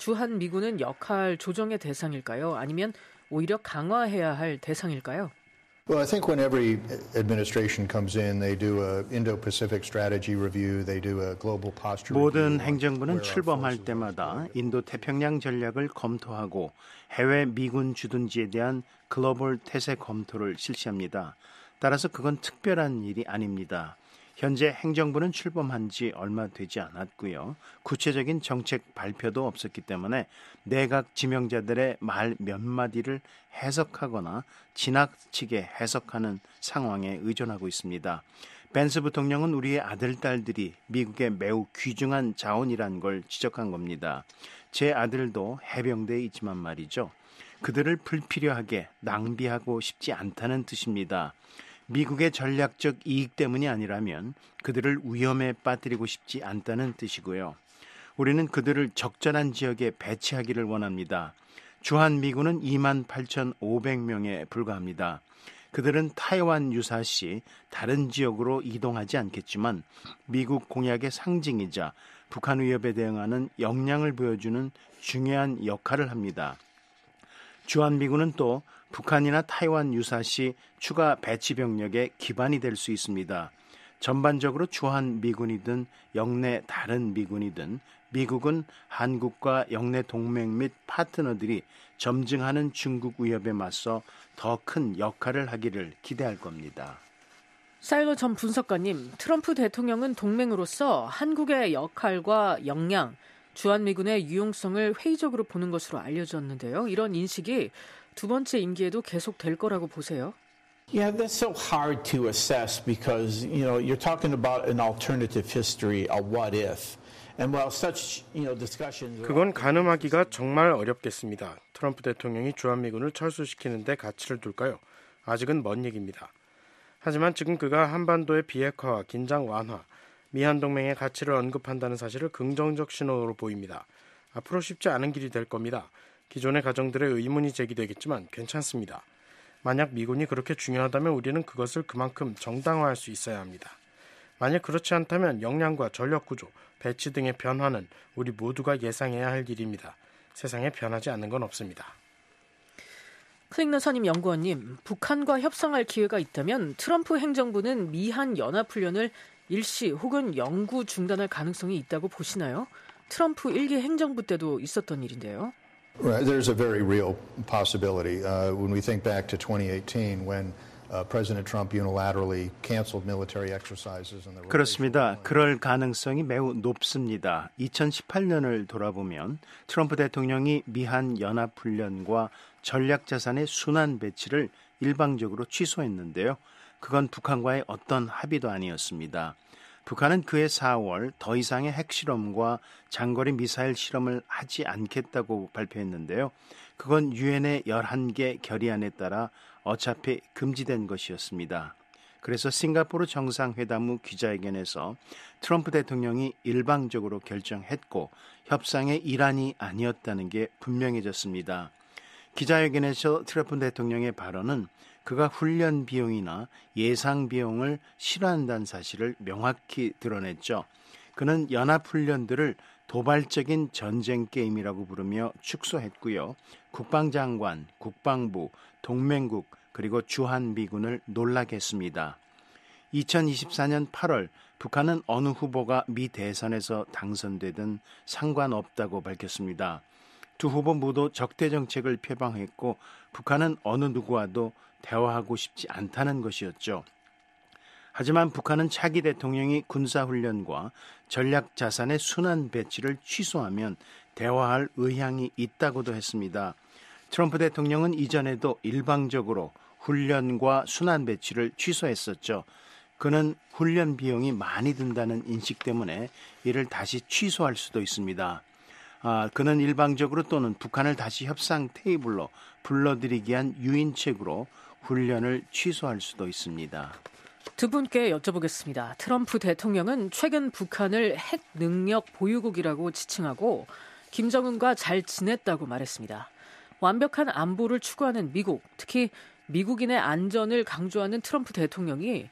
주한미군은 역할 조정의 대상일까요? 아니면 오히려 강화해야 할 대상일까요? Well, I think when every administration comes in, they do a Indo-Pacific strategy review, they do a global posture review. 모든 행정부는 출범할 때마다 인도 태평양 전략을 검토하고 해외 미군 주둔지에 대한 글로벌 태세 검토를 실시합니다. 따라서 그건 특별한 일이 아닙니다. 현재 행정부는 출범한 지 얼마 되지 않았고요. 구체적인 정책 발표도 없었기 때문에 내각 지명자들의 말 몇 마디를 해석하거나 지나치게 해석하는 상황에 의존하고 있습니다. 벤스 부통령은 우리의 아들, 딸들이 미국의 매우 귀중한 자원이란 걸 지적한 겁니다. 제 아들도 해병대에 있지만 말이죠. 그들을 불필요하게 낭비하고 싶지 않다는 뜻입니다. 미국의 전략적 이익 때문이 아니라면 그들을 위험에 빠뜨리고 싶지 않다는 뜻이고요. 우리는 그들을 적절한 지역에 배치하기를 원합니다. 주한미군은 이만 팔천오백 명에 불과합니다. 그들은 타이완 유사시 다른 지역으로 이동하지 않겠지만 미국 공약의 상징이자 북한 위협에 대응하는 역량을 보여주는 중요한 역할을 합니다. 주한미군은 또 북한이나 타이완 유사시 추가 배치 병력의 기반이 될 수 있습니다. 전반적으로 주한미군이든 영내 다른 미군이든 미국은 한국과 영내 동맹 및 파트너들이 점증하는 중국 위협에 맞서 더 큰 역할을 하기를 기대할 겁니다. 사일러 전 분석가님, 트럼프 대통령은 동맹으로서 한국의 역할과 역량, 주한미군의 유용성을 회의적으로 보는 것으로 알려졌는데요. 이런 인식이 두 번째 임기에도 계속될 거라고 보세요? Yeah, that's so hard to assess because, you know, you're talking about an alternative history, a what if. And while such, you know, discussions 그건 가늠하기가 정말 어렵겠습니다. 트럼프 대통령이 주한미군을 철수시키는 데 가치를 둘까요? 아직은 먼 얘기입니다. 하지만 지금 그가 한반도의 비핵화와 긴장 완화, 미한동맹의 가치를 언급한다는 사실을 긍정적 신호로 보입니다. 앞으로 쉽지 않은 길이 될 겁니다. 기존의 가정들의 의문이 제기되겠지만 괜찮습니다. 만약 미군이 그렇게 중요하다면 우리는 그것을 그만큼 정당화할 수 있어야 합니다. 만약 그렇지 않다면 역량과 전력구조, 배치 등의 변화는 우리 모두가 예상해야 할 일입니다. 세상에 변하지 않는 건 없습니다. 클링넌 선임 연구원님, 북한과 협상할 기회가 있다면 트럼프 행정부는 미한 연합훈련을 일시 혹은 영구 중단할 가능성이 있다고 보시나요? 트럼프 일기 행정부 때도 있었던 일인데요. Right, there's a very real possibility. Uh, when we think back to twenty eighteen, when uh, President Trump unilaterally canceled military exercises and the 그렇습니다. 그럴 가능성이 매우 높습니다. 이천십팔 년을 돌아보면 트럼프 대통령이 미한 연합훈련과 전략자산의 순환 배치를 일방적으로 취소했는데요. 그건 북한과의 어떤 합의도 아니었습니다. 북한은 그해 사월 더 이상의 핵실험과 장거리 미사일 실험을 하지 않겠다고 발표했는데요. 그건 유엔의 열한 개 결의안에 따라 어차피 금지된 것이었습니다. 그래서 싱가포르 정상회담 후 기자회견에서 트럼프 대통령이 일방적으로 결정했고 협상의 일환이 아니었다는 게 분명해졌습니다. 기자회견에서 트럼프 대통령의 발언은 그가 훈련 비용이나 예상 비용을 싫어한다는 사실을 명확히 드러냈죠. 그는 연합훈련들을 도발적인 전쟁 게임이라고 부르며 축소했고요. 국방장관, 국방부, 동맹국 그리고 주한미군을 놀라게 했습니다. 이천이십사 년 팔월 북한은 어느 후보가 미 대선에서 당선되든 상관없다고 밝혔습니다. 두 후보 모두 적대 정책을 표방했고 북한은 어느 누구와도 대화하고 싶지 않다는 것이었죠. 하지만 북한은 차기 대통령이 군사훈련과 전략자산의 순환 배치를 취소하면 대화할 의향이 있다고도 했습니다. 트럼프 대통령은 이전에도 일방적으로 훈련과 순환 배치를 취소했었죠. 그는 훈련 비용이 많이 든다는 인식 때문에 이를 다시 취소할 수도 있습니다. 아, 그는 일방적으로 또는 북한을 다시 협상 테이블로 불러들이기 위한 유인책으로 훈련을 취소할 수도 있습니다. 두 분께 여쭤보겠습니다. 트럼프 대통령은 최근 북한을 핵 능력 보유국이라고 지칭하고 김정은과 잘 지냈다고 말했습니다. 완벽한 안보를 추구하는 미국, 특히 미국인의 안전을 강조하는 트럼프 대통령이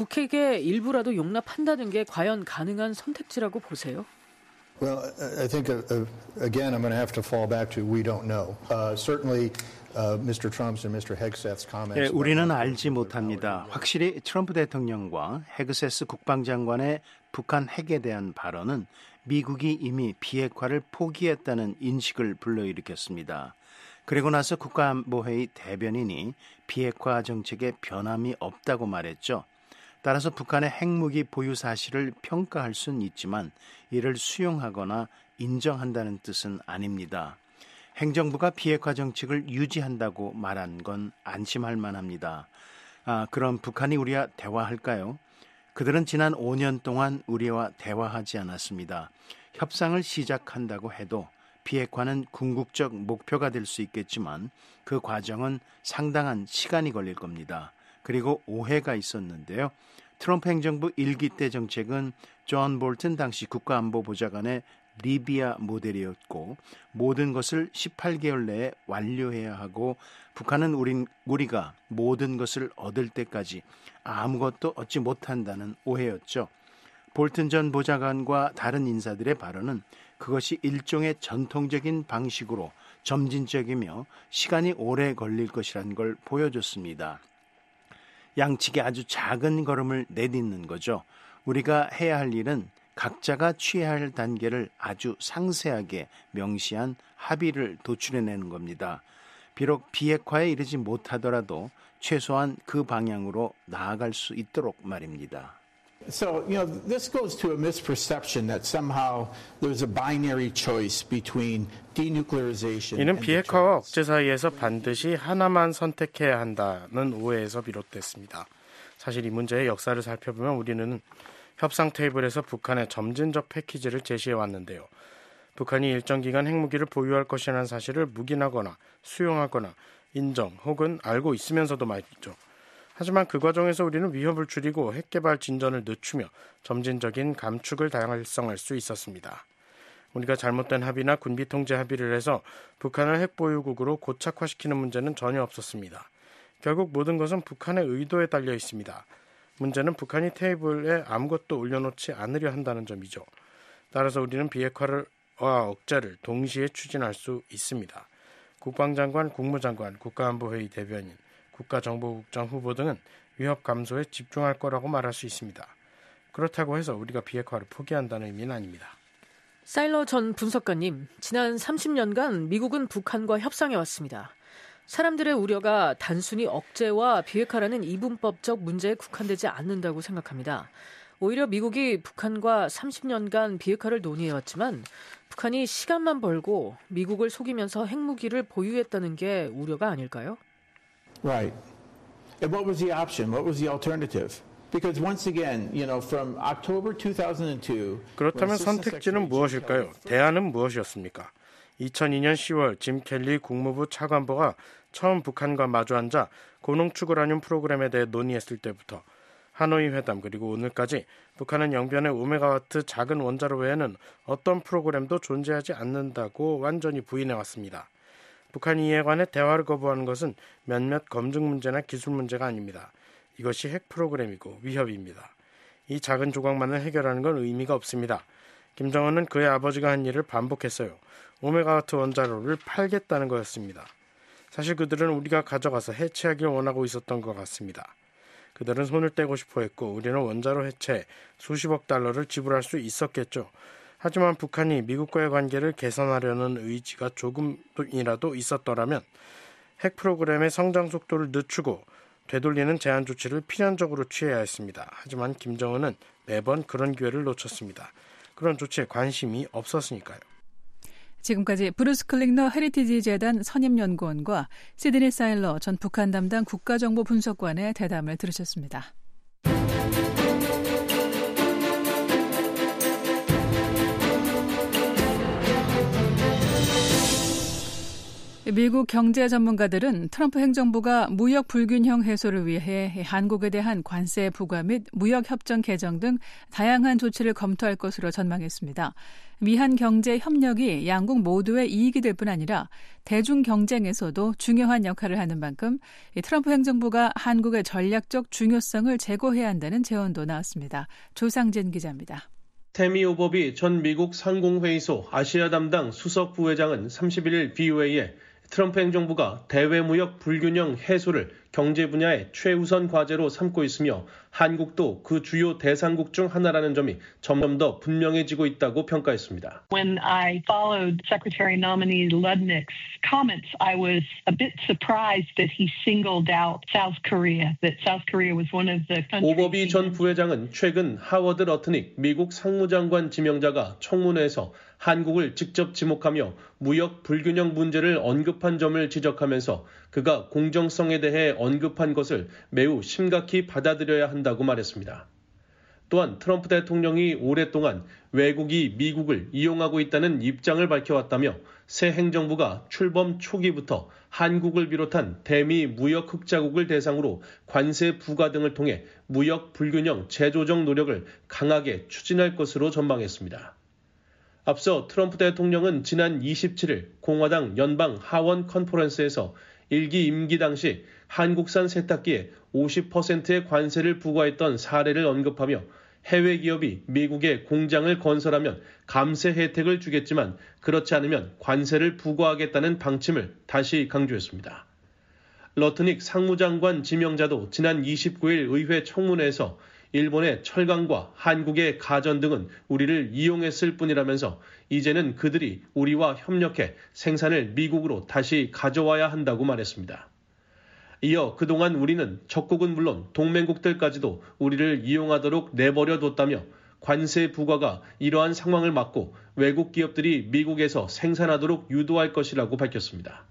북핵의 일부라도 용납한다는 게 과연 가능한 선택지라고 보세요? Well, I think uh, again I'm going to have to fall back to we don't know. Uh, certainly, uh, Mister Trump's and Mister Hegseth's comments. 네, 우리는 알지 못합니다. 확실히 트럼프 대통령과 헤그세스 국방장관의 북한 핵에 대한 발언은 미국이 이미 비핵화를 포기했다는 인식을 불러일으켰습니다. 그리고 나서 국가안보회의 대변인이 비핵화 정책에 변함이 없다고 말했죠. 따라서 북한의 핵무기 보유 사실을 평가할 수는 있지만 이를 수용하거나 인정한다는 뜻은 아닙니다. 행정부가 비핵화 정책을 유지한다고 말한 건 안심할 만합니다. 아, 그럼 북한이 우리와 대화할까요? 그들은 지난 오 년 동안 우리와 대화하지 않았습니다. 협상을 시작한다고 해도 비핵화는 궁극적 목표가 될 수 있겠지만 그 과정은 상당한 시간이 걸릴 겁니다. 그리고 오해가 있었는데요. 트럼프 행정부 일기 때 정책은 존 볼튼 당시 국가안보보좌관의 리비아 모델이었고 모든 것을 십팔 개월 내에 완료해야 하고 북한은 우린, 우리가 모든 것을 얻을 때까지 아무것도 얻지 못한다는 오해였죠. 볼튼 전 보좌관과 다른 인사들의 발언은 그것이 일종의 전통적인 방식으로 점진적이며 시간이 오래 걸릴 것이라는 걸 보여줬습니다. 양측이 아주 작은 걸음을 내딛는 거죠. 우리가 해야 할 일은 각자가 취해야 할 단계를 아주 상세하게 명시한 합의를 도출해내는 겁니다. 비록 비핵화에 이르지 못하더라도 최소한 그 방향으로 나아갈 수 있도록 말입니다. So, you know, this goes to a misperception that somehow there's a binary choice between denuclearization. 이는 비핵화와 억제 사이에서 반드시 하나만 선택해야 한다는 오해에서 비롯됐습니다. 사실 이 문제의 역사를 살펴보면 우리는 협상 테이블에서 북한의 점진적 패키지를 제시해 왔는데요. 북한이 일정 기간 핵무기를 보유할 것이라는 사실을 묵인하거나 수용하거나 인정 혹은 알고 있으면서도 말이죠. 하지만 그 과정에서 우리는 위협을 줄이고 핵개발 진전을 늦추며 점진적인 감축을 달성할 수 있었습니다. 우리가 잘못된 합의나 군비 통제 합의를 해서 북한을 핵보유국으로 고착화시키는 문제는 전혀 없었습니다. 결국 모든 것은 북한의 의도에 달려 있습니다. 문제는 북한이 테이블에 아무것도 올려놓지 않으려 한다는 점이죠. 따라서 우리는 비핵화와 억제를 동시에 추진할 수 있습니다. 국방장관, 국무장관, 국가안보회의 대변인, 국가정보국장 후보 등은 위협 감소에 집중할 거라고 말할 수 있습니다. 그렇다고 해서 우리가 비핵화를 포기한다는 의미는 아닙니다. 사일러 전 분석가님, 지난 삼십 년간 미국은 북한과 협상해왔습니다. 사람들의 우려가 단순히 억제와 비핵화라는 이분법적 문제에 국한되지 않는다고 생각합니다. 오히려 미국이 북한과 삼십 년간 비핵화를 논의해왔지만 북한이 시간만 벌고 미국을 속이면서 핵무기를 보유했다는 게 우려가 아닐까요? Right. And what was the option? What was the alternative? Because once again, you know, from October two thousand two. 그렇다면 선택지는 무엇일까요? 대안은 무엇이었습니까? 이천이 년 시월 짐 켈리 국무부 차관보가 처음 북한과 마주 앉아 고농축 우라늄 프로그램에 대해 논의했을 때부터 하노이 회담 그리고 오늘까지 북한은 영변의 오메가와트 작은 원자로 외에는 어떤 프로그램도 존재하지 않는다고 완전히 부인해왔습니다. 북한이 이에 관해 대화를 거부하는 것은 몇몇 검증 문제나 기술 문제가 아닙니다. 이것이 핵 프로그램이고 위협입니다. 이 작은 조각만을 해결하는 건 의미가 없습니다. 김정은은 그의 아버지가 한 일을 반복했어요. 오메가와트 원자로를 팔겠다는 거였습니다. 사실 그들은 우리가 가져가서 해체하길 원하고 있었던 것 같습니다. 그들은 손을 떼고 싶어 했고 우리는 원자로 해체에 수십억 달러를 지불할 수 있었겠죠. 하지만 북한이 미국과의 관계를 개선하려는 의지가 조금이라도 있었더라면 핵 프로그램의 성장 속도를 늦추고 되돌리는 제한 조치를 필연적으로 취해야 했습니다. 하지만 김정은은 매번 그런 기회를 놓쳤습니다. 그런 조치에 관심이 없었으니까요. 지금까지 브루스 클링너 헤리티지 재단 선임연구원과 시드니 사일러 전 북한 담당 국가정보분석관의 대담을 들으셨습니다. 미국 경제 전문가들은 트럼프 행정부가 무역 불균형 해소를 위해 한국에 대한 관세 부과 및 무역 협정 개정 등 다양한 조치를 검토할 것으로 전망했습니다. 미한 경제 협력이 양국 모두의 이익이 될 뿐 아니라 대중 경쟁에서도 중요한 역할을 하는 만큼 트럼프 행정부가 한국의 전략적 중요성을 제고해야 한다는 제언도 나왔습니다. 조상진 기자입니다. 태미 오버비 전 미국 상공회의소 아시아 담당 수석 부회장은 삼십일 일 비오에이에 트럼프 행정부가 대외무역 불균형 해소를 경제 분야의 최우선 과제로 삼고 있으며 한국도 그 주요 대상국 중 하나라는 점이 점점 더 분명해지고 있다고 평가했습니다. When I followed Secretary nominee Ludnick's comments, I was a bit surprised that he singled out South Korea, that South Korea was one of the countries. 오버비 전 부회장은 최근 하워드 러트닉 미국 상무장관 지명자가 청문회에서 한국을 직접 지목하며 무역 불균형 문제를 언급한 점을 지적하면서 그가 공정성에 대해 언급한 것을 매우 심각히 받아들여야 한다고 말했습니다. 또한 트럼프 대통령이 오랫동안 외국이 미국을 이용하고 있다는 입장을 밝혀왔다며 새 행정부가 출범 초기부터 한국을 비롯한 대미 무역 흑자국을 대상으로 관세 부과 등을 통해 무역 불균형 재조정 노력을 강하게 추진할 것으로 전망했습니다. 앞서 트럼프 대통령은 지난 이십칠 일 공화당 연방 하원 컨퍼런스에서 일기 임기 당시 한국산 세탁기에 오십 퍼센트의 관세를 부과했던 사례를 언급하며 해외 기업이 미국에 공장을 건설하면 감세 혜택을 주겠지만 그렇지 않으면 관세를 부과하겠다는 방침을 다시 강조했습니다. 러트닉 상무장관 지명자도 지난 이십구 일 의회 청문회에서 일본의 철강과 한국의 가전 등은 우리를 이용했을 뿐이라면서 이제는 그들이 우리와 협력해 생산을 미국으로 다시 가져와야 한다고 말했습니다. 이어 그동안 우리는 적국은 물론 동맹국들까지도 우리를 이용하도록 내버려뒀다며 관세 부과가 이러한 상황을 막고 외국 기업들이 미국에서 생산하도록 유도할 것이라고 밝혔습니다.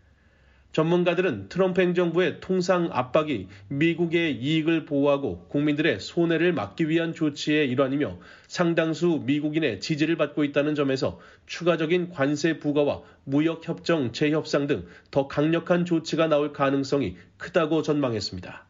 전문가들은 트럼프 행정부의 통상 압박이 미국의 이익을 보호하고 국민들의 손해를 막기 위한 조치의 일환이며 상당수 미국인의 지지를 받고 있다는 점에서 추가적인 관세 부과와 무역협정 재협상 등 더 강력한 조치가 나올 가능성이 크다고 전망했습니다.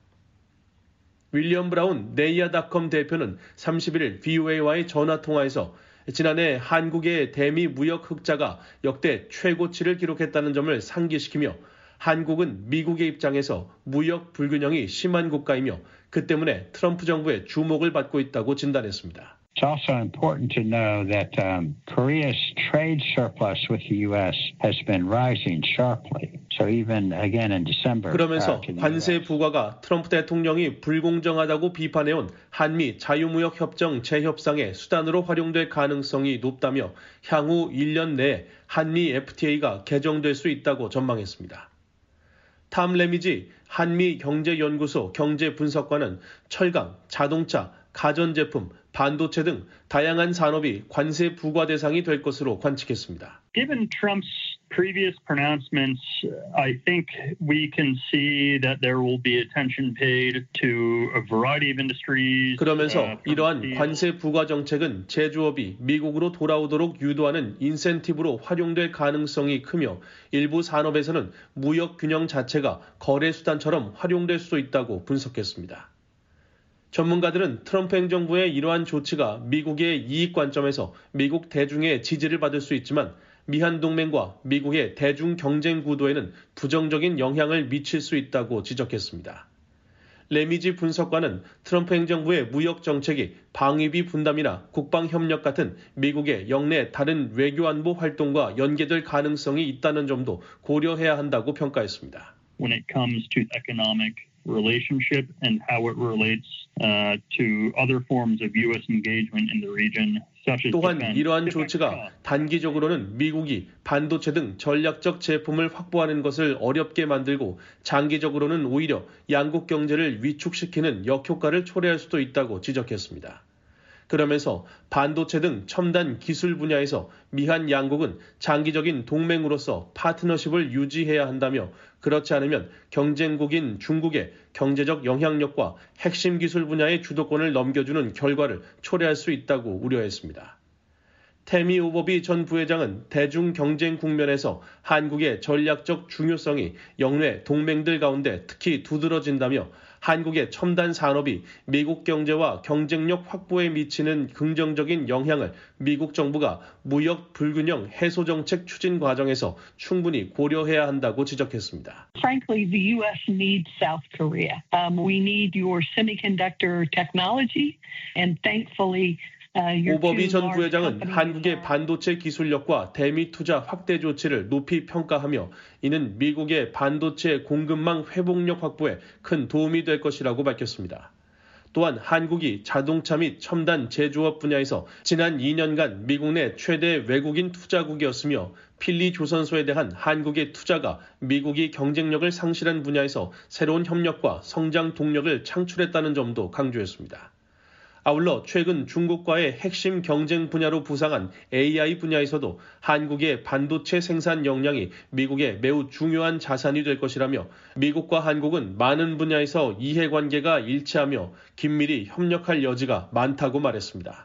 윌리엄 브라운 네이아닷컴 대표는 삼십일 일 비오에이와의 전화통화에서 지난해 한국의 대미 무역 흑자가 역대 최고치를 기록했다는 점을 상기시키며 한국은 미국의 입장에서 무역 불균형이 심한 국가이며 그 때문에 트럼프 정부의 주목을 받고 있다고 진단했습니다. It's also important to know that um, Korea's trade surplus with the U S has been rising sharply. So even again in December. 그러면서 관세 부과가 트럼프 대통령이 불공정하다고 비판해온 한미 자유무역 협정 재협상의 수단으로 활용될 가능성이 높다며 향후 일 년 내에 한미 에프티에이가 개정될 수 있다고 전망했습니다. 탐 레미지 한미경제연구소 경제분석관은 철강, 자동차, 가전제품, 반도체 등 다양한 산업이 관세 부과 대상이 될 것으로 관측했습니다. Given Trump's previous pronouncements, I think we can see that there will be attention paid to a variety of industries. 그러면서 이러한 관세 부과 정책은 제조업이 미국으로 돌아오도록 유도하는 인센티브로 활용될 가능성이 크며 일부 산업에서는 무역 균형 자체가 거래 수단처럼 활용될 수도 있다고 분석했습니다. 전문가들은 트럼프 행정부의 이러한 조치가 미국의 이익 관점에서 미국 대중의 지지를 받을 수 있지만 미한 동맹과 미국의 대중 경쟁 구도에는 부정적인 영향을 미칠 수 있다고 지적했습니다. 레미지 분석관은 트럼프 행정부의 무역 정책이 방위비 분담이나 국방협력 같은 미국의 영내 다른 외교안보 활동과 연계될 가능성이 있다는 점도 고려해야 한다고 평가했습니다. When it comes to economic relationship and how it relates uh, to other forms of U S engagement in the region. 또한 이러한 조치가 단기적으로는 미국이 반도체 등 전략적 제품을 확보하는 것을 어렵게 만들고 장기적으로는 오히려 양국 경제를 위축시키는 역효과를 초래할 수도 있다고 지적했습니다. 그러면서 반도체 등 첨단 기술 분야에서 미한 양국은 장기적인 동맹으로서 파트너십을 유지해야 한다며 그렇지 않으면 경쟁국인 중국의 경제적 영향력과 핵심 기술 분야의 주도권을 넘겨주는 결과를 초래할 수 있다고 우려했습니다. 태미 오버비 전 부회장은 대중 경쟁 국면에서 한국의 전략적 중요성이 영내 동맹들 가운데 특히 두드러진다며 한국의 첨단 산업이 미국 경제와 경쟁력 확보에 미치는 긍정적인 영향을 미국 정부가 무역 불균형 해소 정책 추진 과정에서 충분히 고려해야 한다고 지적했습니다. Frankly, the U S needs South Korea. Um, we need your semiconductor technology, and thankfully. 오버비 전 부회장은 한국의 반도체 기술력과 대미 투자 확대 조치를 높이 평가하며 이는 미국의 반도체 공급망 회복력 확보에 큰 도움이 될 것이라고 밝혔습니다. 또한 한국이 자동차 및 첨단 제조업 분야에서 지난 이 년간 미국 내 최대 외국인 투자국이었으며 필리 조선소에 대한 한국의 투자가 미국이 경쟁력을 상실한 분야에서 새로운 협력과 성장 동력을 창출했다는 점도 강조했습니다. 아울러 최근 중국과의 핵심 경쟁 분야로 부상한 에이아이 분야에서도 한국의 반도체 생산 역량이 미국의 매우 중요한 자산이 될 것이라며 미국과 한국은 많은 분야에서 이해관계가 일치하며 긴밀히 협력할 여지가 많다고 말했습니다.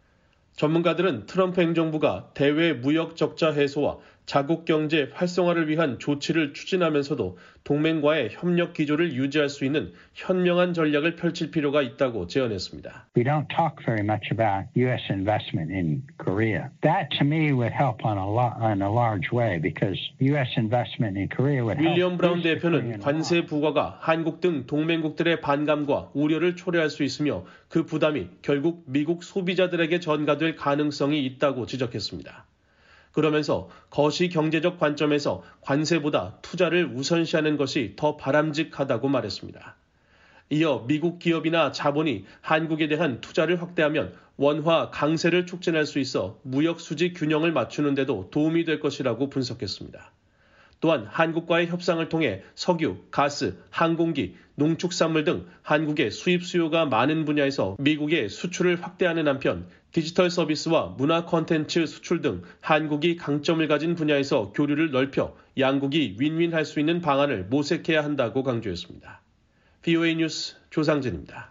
전문가들은 트럼프 행정부가 대외 무역 적자 해소와 자국 경제 활성화를 위한 조치를 추진하면서도 동맹과의 협력 기조를 유지할 수 있는 현명한 전략을 펼칠 필요가 있다고 제언했습니다. We don't talk very much about U S investment in Korea. That to me would help on a, lo- on a large way because U S investment in Korea would help. 윌리엄 브라운 대표는 관세 부과가 한국 등 동맹국들의 반감과 우려를 초래할 수 있으며 그 부담이 결국 미국 소비자들에게 전가될 가능성이 있다고 지적했습니다. 그러면서 거시 경제적 관점에서 관세보다 투자를 우선시하는 것이 더 바람직하다고 말했습니다. 이어 미국 기업이나 자본이 한국에 대한 투자를 확대하면 원화 강세를 촉진할 수 있어 무역 수지 균형을 맞추는 데도 도움이 될 것이라고 분석했습니다. 또한 한국과의 협상을 통해 석유, 가스, 항공기, 농축산물 등 한국의 수입 수요가 많은 분야에서 미국의 수출을 확대하는 한편 디지털 서비스와 문화 콘텐츠 수출 등 한국이 강점을 가진 분야에서 교류를 넓혀 양국이 윈윈할 수 있는 방안을 모색해야 한다고 강조했습니다. 브이오에이 뉴스 조상진입니다.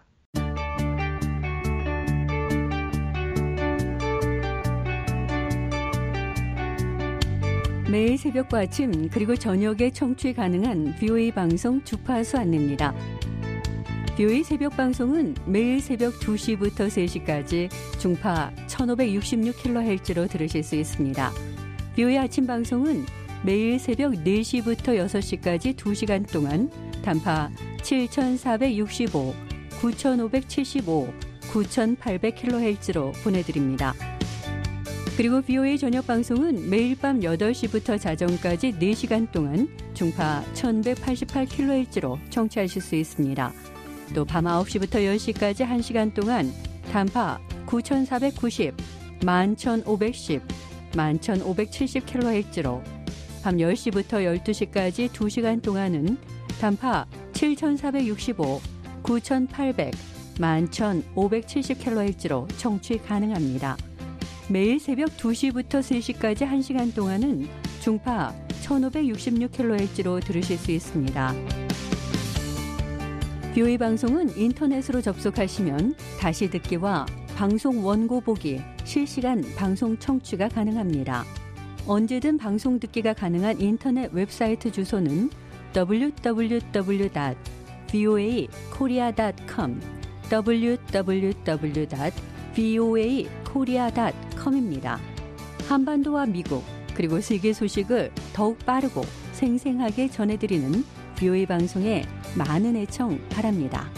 매일 새벽과 아침 그리고 저녁에 청취 가능한 브이오에이 방송 주파수 안내입니다. 브이오에이 새벽 방송은 매일 새벽 두 시부터 세 시까지 중파 천오백육십육 킬로헤르츠로 들으실 수 있습니다. 브이오에이 아침 방송은 매일 새벽 네 시부터 여섯 시까지 두 시간 동안 단파 칠천사백육십오, 구천오백칠십오, 구천팔백 킬로헤르츠로 보내드립니다. 그리고 비오에이 저녁 방송은 매일 밤 여덟 시부터 자정까지 네 시간 동안 중파 천백팔십팔 킬로헤르츠로 청취하실 수 있습니다. 또 밤 아홉 시부터 열 시까지 한 시간 동안 단파 구천사백구십, 만 천오백십, 만 천오백칠십 킬로헤르츠로 밤 열 시부터 열두 시까지 두 시간 동안은 단파 칠천사백육십오, 구천팔백, 만 천오백칠십 킬로헤르츠로 청취 가능합니다. 매일 새벽 두 시부터 세 시까지 한 시간 동안은 중파 천오백육십육 킬로헤르츠로 들으실 수 있습니다. 비오에이 방송은 인터넷으로 접속하시면 다시 듣기와 방송 원고 보기, 실시간 방송 청취가 가능합니다. 언제든 방송 듣기가 가능한 인터넷 웹사이트 주소는 더블유 더블유 더블유 닷 비오에이 코리아 닷 컴 더블유 더블유 더블유 닷 비오에이 코리아 닷 컴입니다. 한반도와 미국 그리고 세계 소식을 더욱 빠르고 생생하게 전해드리는 비오에이 방송에 많은 애청 바랍니다.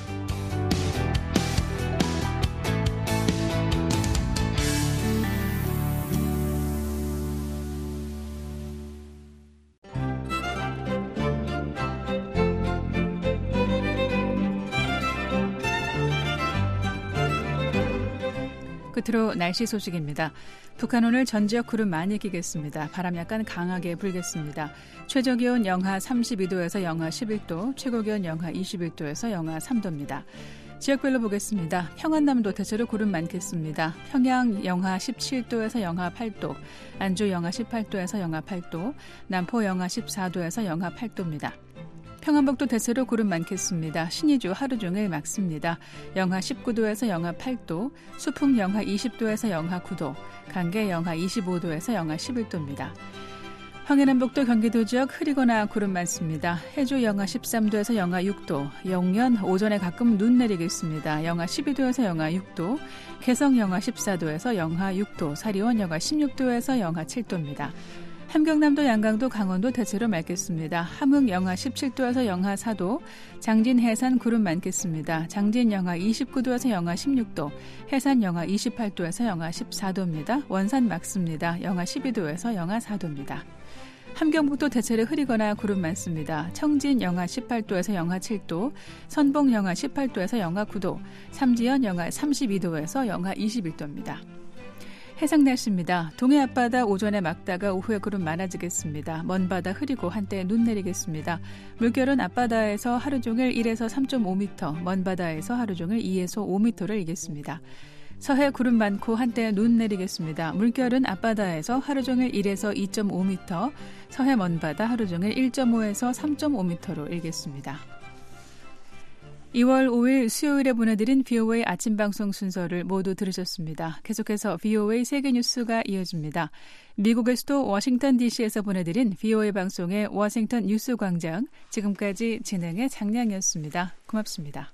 끝으로 날씨 소식입니다. 북한 오늘 전 지역 구름 많이 끼겠습니다. 바람 약간 강하게 불겠습니다. 최저기온 영하 삼십이 도에서 영하 십일 도, 최고기온 영하 이십일 도에서 영하 삼 도입니다. 지역별로 보겠습니다. 평안남도 대체로 구름 많겠습니다. 평양 영하 십칠 도에서 영하 팔 도, 안주 영하 십팔 도에서 영하 팔 도, 남포 영하 십사 도에서 영하 팔 도입니다. 평안북도 대체로 구름 많겠습니다. 신의주 하루 종일 맑습니다. 영하 십구 도에서 영하 팔 도, 수풍 영하 이십 도에서 영하 구 도, 강계 영하 이십오 도에서 영하 십일 도입니다. 황해남북도 경기도 지역 흐리거나 구름 많습니다. 해주 영하 십삼 도에서 영하 육 도, 영년 오전에 가끔 눈 내리겠습니다. 영하 십이 도에서 영하 육 도, 개성 영하 십사 도에서 영하 육 도, 사리원 영하 십육 도에서 영하 칠 도입니다. 함경남도 양강도 강원도 대체로 맑겠습니다. 함흥 영하 십칠 도에서 영하 사 도, 장진 해산 구름 많겠습니다. 장진 영하 이십구 도에서 영하 십육 도, 해산 영하 이십팔 도에서 영하 십사 도입니다. 원산 맑습니다. 영하 십이 도에서 영하 사 도입니다. 함경북도 대체로 흐리거나 구름 많습니다. 청진 영하 십팔 도에서 영하 칠 도, 선봉 영하 십팔 도에서 영하 구 도, 삼지연 영하 삼십이 도에서 영하 이십일 도입니다. 해상 날씨입니다. 동해 앞바다 오전에 맑다가 오후에 구름 많아지겠습니다. 먼 바다 흐리고 한때 눈 내리겠습니다. 물결은 앞바다에서 하루 종일 일에서 삼 점 오 미터, 먼 바다에서 하루 종일 이에서 오 미터를 일겠습니다. 서해 구름 많고 한때 눈 내리겠습니다. 물결은 앞바다에서 하루 종일 일에서 이 점 오 미터, 서해 먼 바다 하루 종일 일 점 오에서 삼 점 오 미터로 일겠습니다. 이월 오일 수요일에 보내드린 비오에이 아침 방송 순서를 모두 들으셨습니다. 계속해서 비오에이 세계뉴스가 이어집니다. 미국의 수도 워싱턴 디씨에서 보내드린 비오에이 방송의 워싱턴 뉴스 광장, 지금까지 진행의 장량이었습니다. 고맙습니다.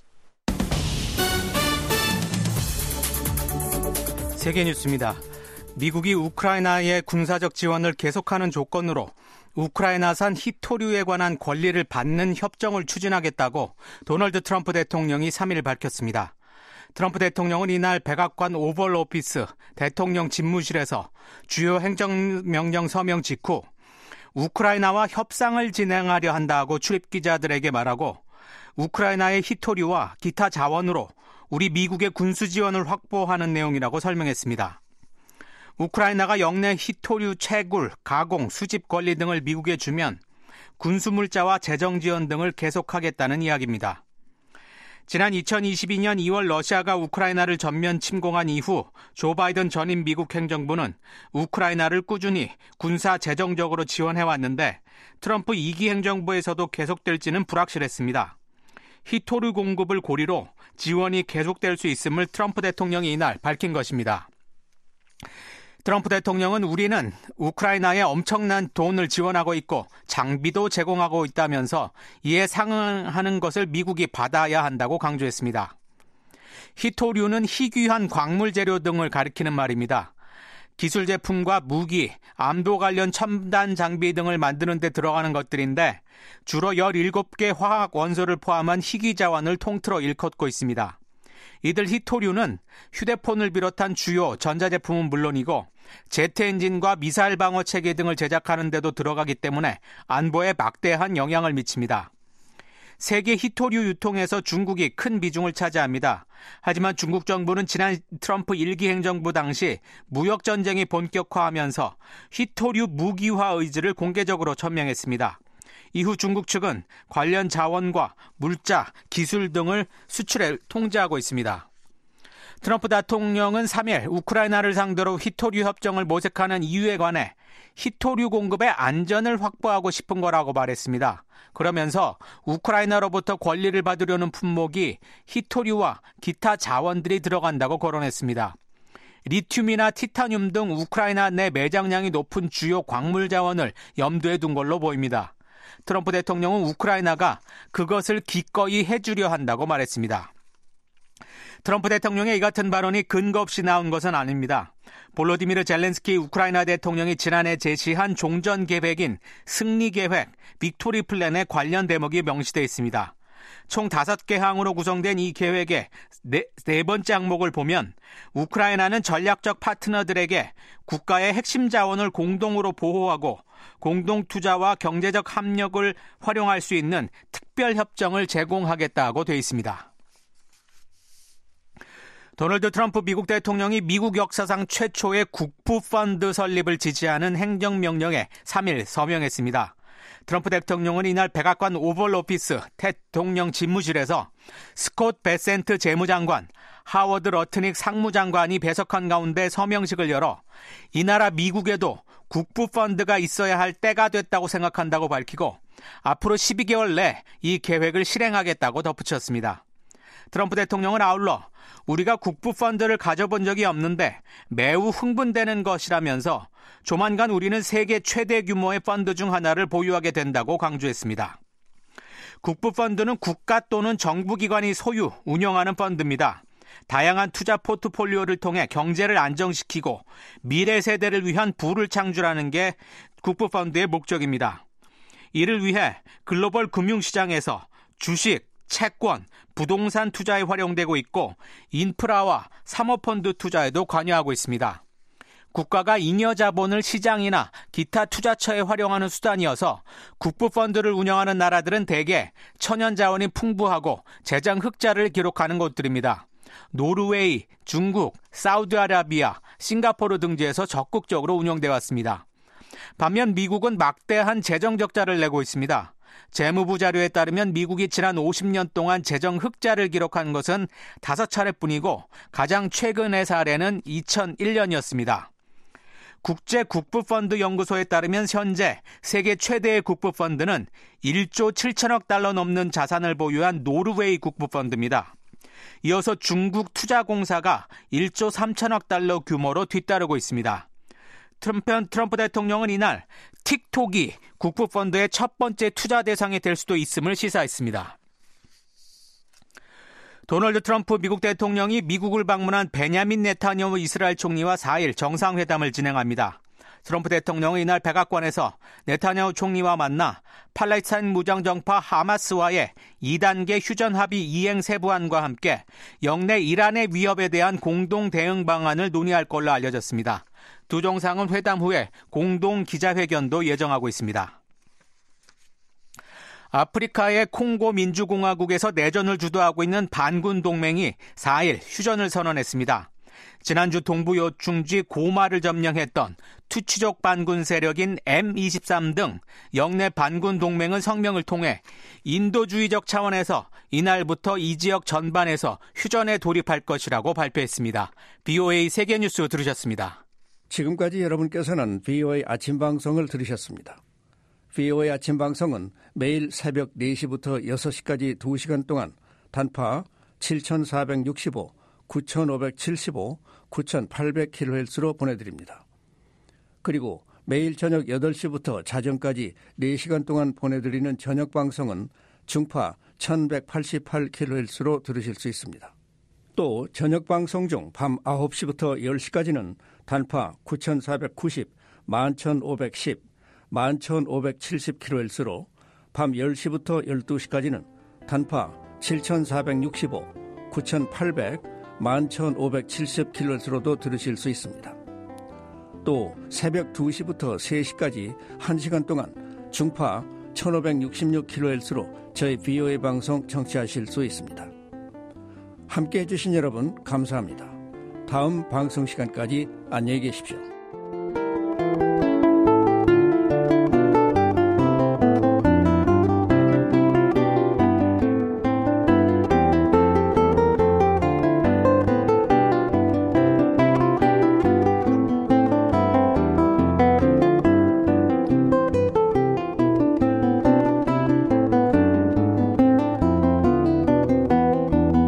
세계뉴스입니다. 미국이 우크라이나의 군사적 지원을 계속하는 조건으로 우크라이나산 히토류에 관한 권리를 받는 협정을 추진하겠다고 도널드 트럼프 대통령이 삼 일 밝혔습니다. 트럼프 대통령은 이날 백악관 오벌 오피스 대통령 집무실에서 주요 행정명령 서명 직후 우크라이나와 협상을 진행하려 한다고 출입기자들에게 말하고 우크라이나의 히토류와 기타 자원으로 우리 미국의 군수 지원을 확보하는 내용이라고 설명했습니다. 우크라이나가 영내 히토류 채굴, 가공, 수집 권리 등을 미국에 주면 군수물자와 재정지원 등을 계속하겠다는 이야기입니다. 지난 이천이십이 년 이월 러시아가 우크라이나를 전면 침공한 이후 조 바이든 전임 미국 행정부는 우크라이나를 꾸준히 군사 재정적으로 지원해왔는데 트럼프 이 기 행정부에서도 계속될지는 불확실했습니다. 히토류 공급을 고리로 지원이 계속될 수 있음을 트럼프 대통령이 이날 밝힌 것입니다. 트럼프 대통령은 우리는 우크라이나에 엄청난 돈을 지원하고 있고 장비도 제공하고 있다면서 이에 상응하는 것을 미국이 받아야 한다고 강조했습니다. 히토류는 희귀한 광물 재료 등을 가리키는 말입니다. 기술 제품과 무기, 암도 관련 첨단 장비 등을 만드는 데 들어가는 것들인데 주로 열일곱 개 화학 원소를 포함한 희귀 자원을 통틀어 일컫고 있습니다. 이들 히토류는 휴대폰을 비롯한 주요 전자제품은 물론이고 제트 엔진과 미사일 방어 체계 등을 제작하는 데도 들어가기 때문에 안보에 막대한 영향을 미칩니다. 세계 히토류 유통에서 중국이 큰 비중을 차지합니다. 하지만 중국 정부는 지난 트럼프 일기 행정부 당시 무역 전쟁이 본격화하면서 히토류 무기화 의지를 공개적으로 천명했습니다. 이후 중국 측은 관련 자원과 물자, 기술 등을 수출에 통제하고 있습니다. 트럼프 대통령은 삼 일 우크라이나를 상대로 히토류 협정을 모색하는 이유에 관해 히토류 공급의 안전을 확보하고 싶은 거라고 말했습니다. 그러면서 우크라이나로부터 권리를 받으려는 품목이 히토류와 기타 자원들이 들어간다고 거론했습니다. 리튬이나 티타늄 등 우크라이나 내 매장량이 높은 주요 광물 자원을 염두에 둔 걸로 보입니다. 트럼프 대통령은 우크라이나가 그것을 기꺼이 해주려 한다고 말했습니다. 트럼프 대통령의 이 같은 발언이 근거 없이 나온 것은 아닙니다. 볼로디미르 젤렌스키 우크라이나 대통령이 지난해 제시한 종전 계획인 승리 계획, 빅토리 플랜에 관련 대목이 명시되어 있습니다. 총 다섯 개 항으로 구성된 이 계획의 네, 네 번째 항목을 보면 우크라이나는 전략적 파트너들에게 국가의 핵심 자원을 공동으로 보호하고 공동 투자와 경제적 협력을 활용할 수 있는 특별 협정을 제공하겠다고 되어 있습니다. 도널드 트럼프 미국 대통령이 미국 역사상 최초의 국부펀드 설립을 지지하는 행정명령에 삼 일 서명했습니다. 트럼프 대통령은 이날 백악관 오벌 오피스 대통령 집무실에서 스콧 베센트 재무장관, 하워드 러트닉 상무장관이 배석한 가운데 서명식을 열어 이 나라 미국에도 국부펀드가 있어야 할 때가 됐다고 생각한다고 밝히고 앞으로 십이 개월 내 이 계획을 실행하겠다고 덧붙였습니다. 트럼프 대통령은 아울러 우리가 국부펀드를 가져본 적이 없는데 매우 흥분되는 것이라면서 조만간 우리는 세계 최대 규모의 펀드 중 하나를 보유하게 된다고 강조했습니다. 국부펀드는 국가 또는 정부기관이 소유, 운영하는 펀드입니다. 다양한 투자 포트폴리오를 통해 경제를 안정시키고 미래 세대를 위한 부를 창출하는 게 국부펀드의 목적입니다. 이를 위해 글로벌 금융시장에서 주식, 채권, 부동산 투자에 활용되고 있고 인프라와 사모펀드 투자에도 관여하고 있습니다. 국가가 잉여 자본을 시장이나 기타 투자처에 활용하는 수단이어서 국부펀드를 운영하는 나라들은 대개 천연 자원이 풍부하고 재정 흑자를 기록하는 곳들입니다. 노르웨이, 중국, 사우디아라비아, 싱가포르 등지에서 적극적으로 운영돼 왔습니다. 반면 미국은 막대한 재정 적자를 내고 있습니다. 재무부 자료에 따르면 미국이 지난 오십 년 동안 재정 흑자를 기록한 것은 다섯 차례뿐이고 가장 최근의 사례는 이천일 년이었습니다. 국제국부펀드 연구소에 따르면 현재 세계 최대의 국부펀드는 일조 칠천억 달러 넘는 자산을 보유한 노르웨이 국부펀드입니다. 이어서 중국 투자공사가 일조 삼천억 달러 규모로 뒤따르고 있습니다. 트럼프, 트럼프 대통령은 이날 틱톡이 국부펀드의 첫 번째 투자 대상이 될 수도 있음을 시사했습니다. 도널드 트럼프 미국 대통령이 미국을 방문한 베냐민 네타냐후 이스라엘 총리와 사 일 정상회담을 진행합니다. 트럼프 대통령은 이날 백악관에서 네타냐후 총리와 만나 팔레스타인 무장정파 하마스와의 이 단계 휴전 합의 이행 세부안과 함께 영내 이란의 위협에 대한 공동 대응 방안을 논의할 걸로 알려졌습니다. 두 정상은 회담 후에 공동 기자회견도 예정하고 있습니다. 아프리카의 콩고 민주공화국에서 내전을 주도하고 있는 반군 동맹이 사 일 휴전을 선언했습니다. 지난주 동부 요충지 고마를 점령했던 투치족 반군 세력인 엠 이십삼 등 영내 반군 동맹은 성명을 통해 인도주의적 차원에서 이날부터 이 지역 전반에서 휴전에 돌입할 것이라고 발표했습니다. 비오에이 세계뉴스 들으셨습니다. 지금까지 여러분께서는 비오에이 아침 방송을 들으셨습니다. 비오에이 아침 방송은 매일 새벽 네 시부터 여섯 시까지 두 시간 동안 단파 칠천사백육십오, 구천오백칠십오, 구천팔백 킬로헤르츠로 보내드립니다. 그리고 매일 저녁 여덟 시부터 자정까지 네 시간 동안 보내드리는 저녁 방송은 중파 천백팔십팔 킬로헤르츠로 들으실 수 있습니다. 또 저녁 방송 중 밤 아홉 시부터 열 시까지는 단파 구천사백구십, 만천오백십, 만천오백칠십 킬로헤르츠로 밤 열 시부터 열두 시까지는 단파 칠천사백육십오, 구천팔백, 만 천오백칠십 킬로헤르츠로도 들으실 수 있습니다. 또 새벽 두 시부터 세 시까지 한 시간 동안 중파 천오백육십육 킬로헤르츠로 저희 비오에이 방송 청취하실 수 있습니다. 함께해 주신 여러분 감사합니다. 다음 방송 시간까지 안녕히 계십시오.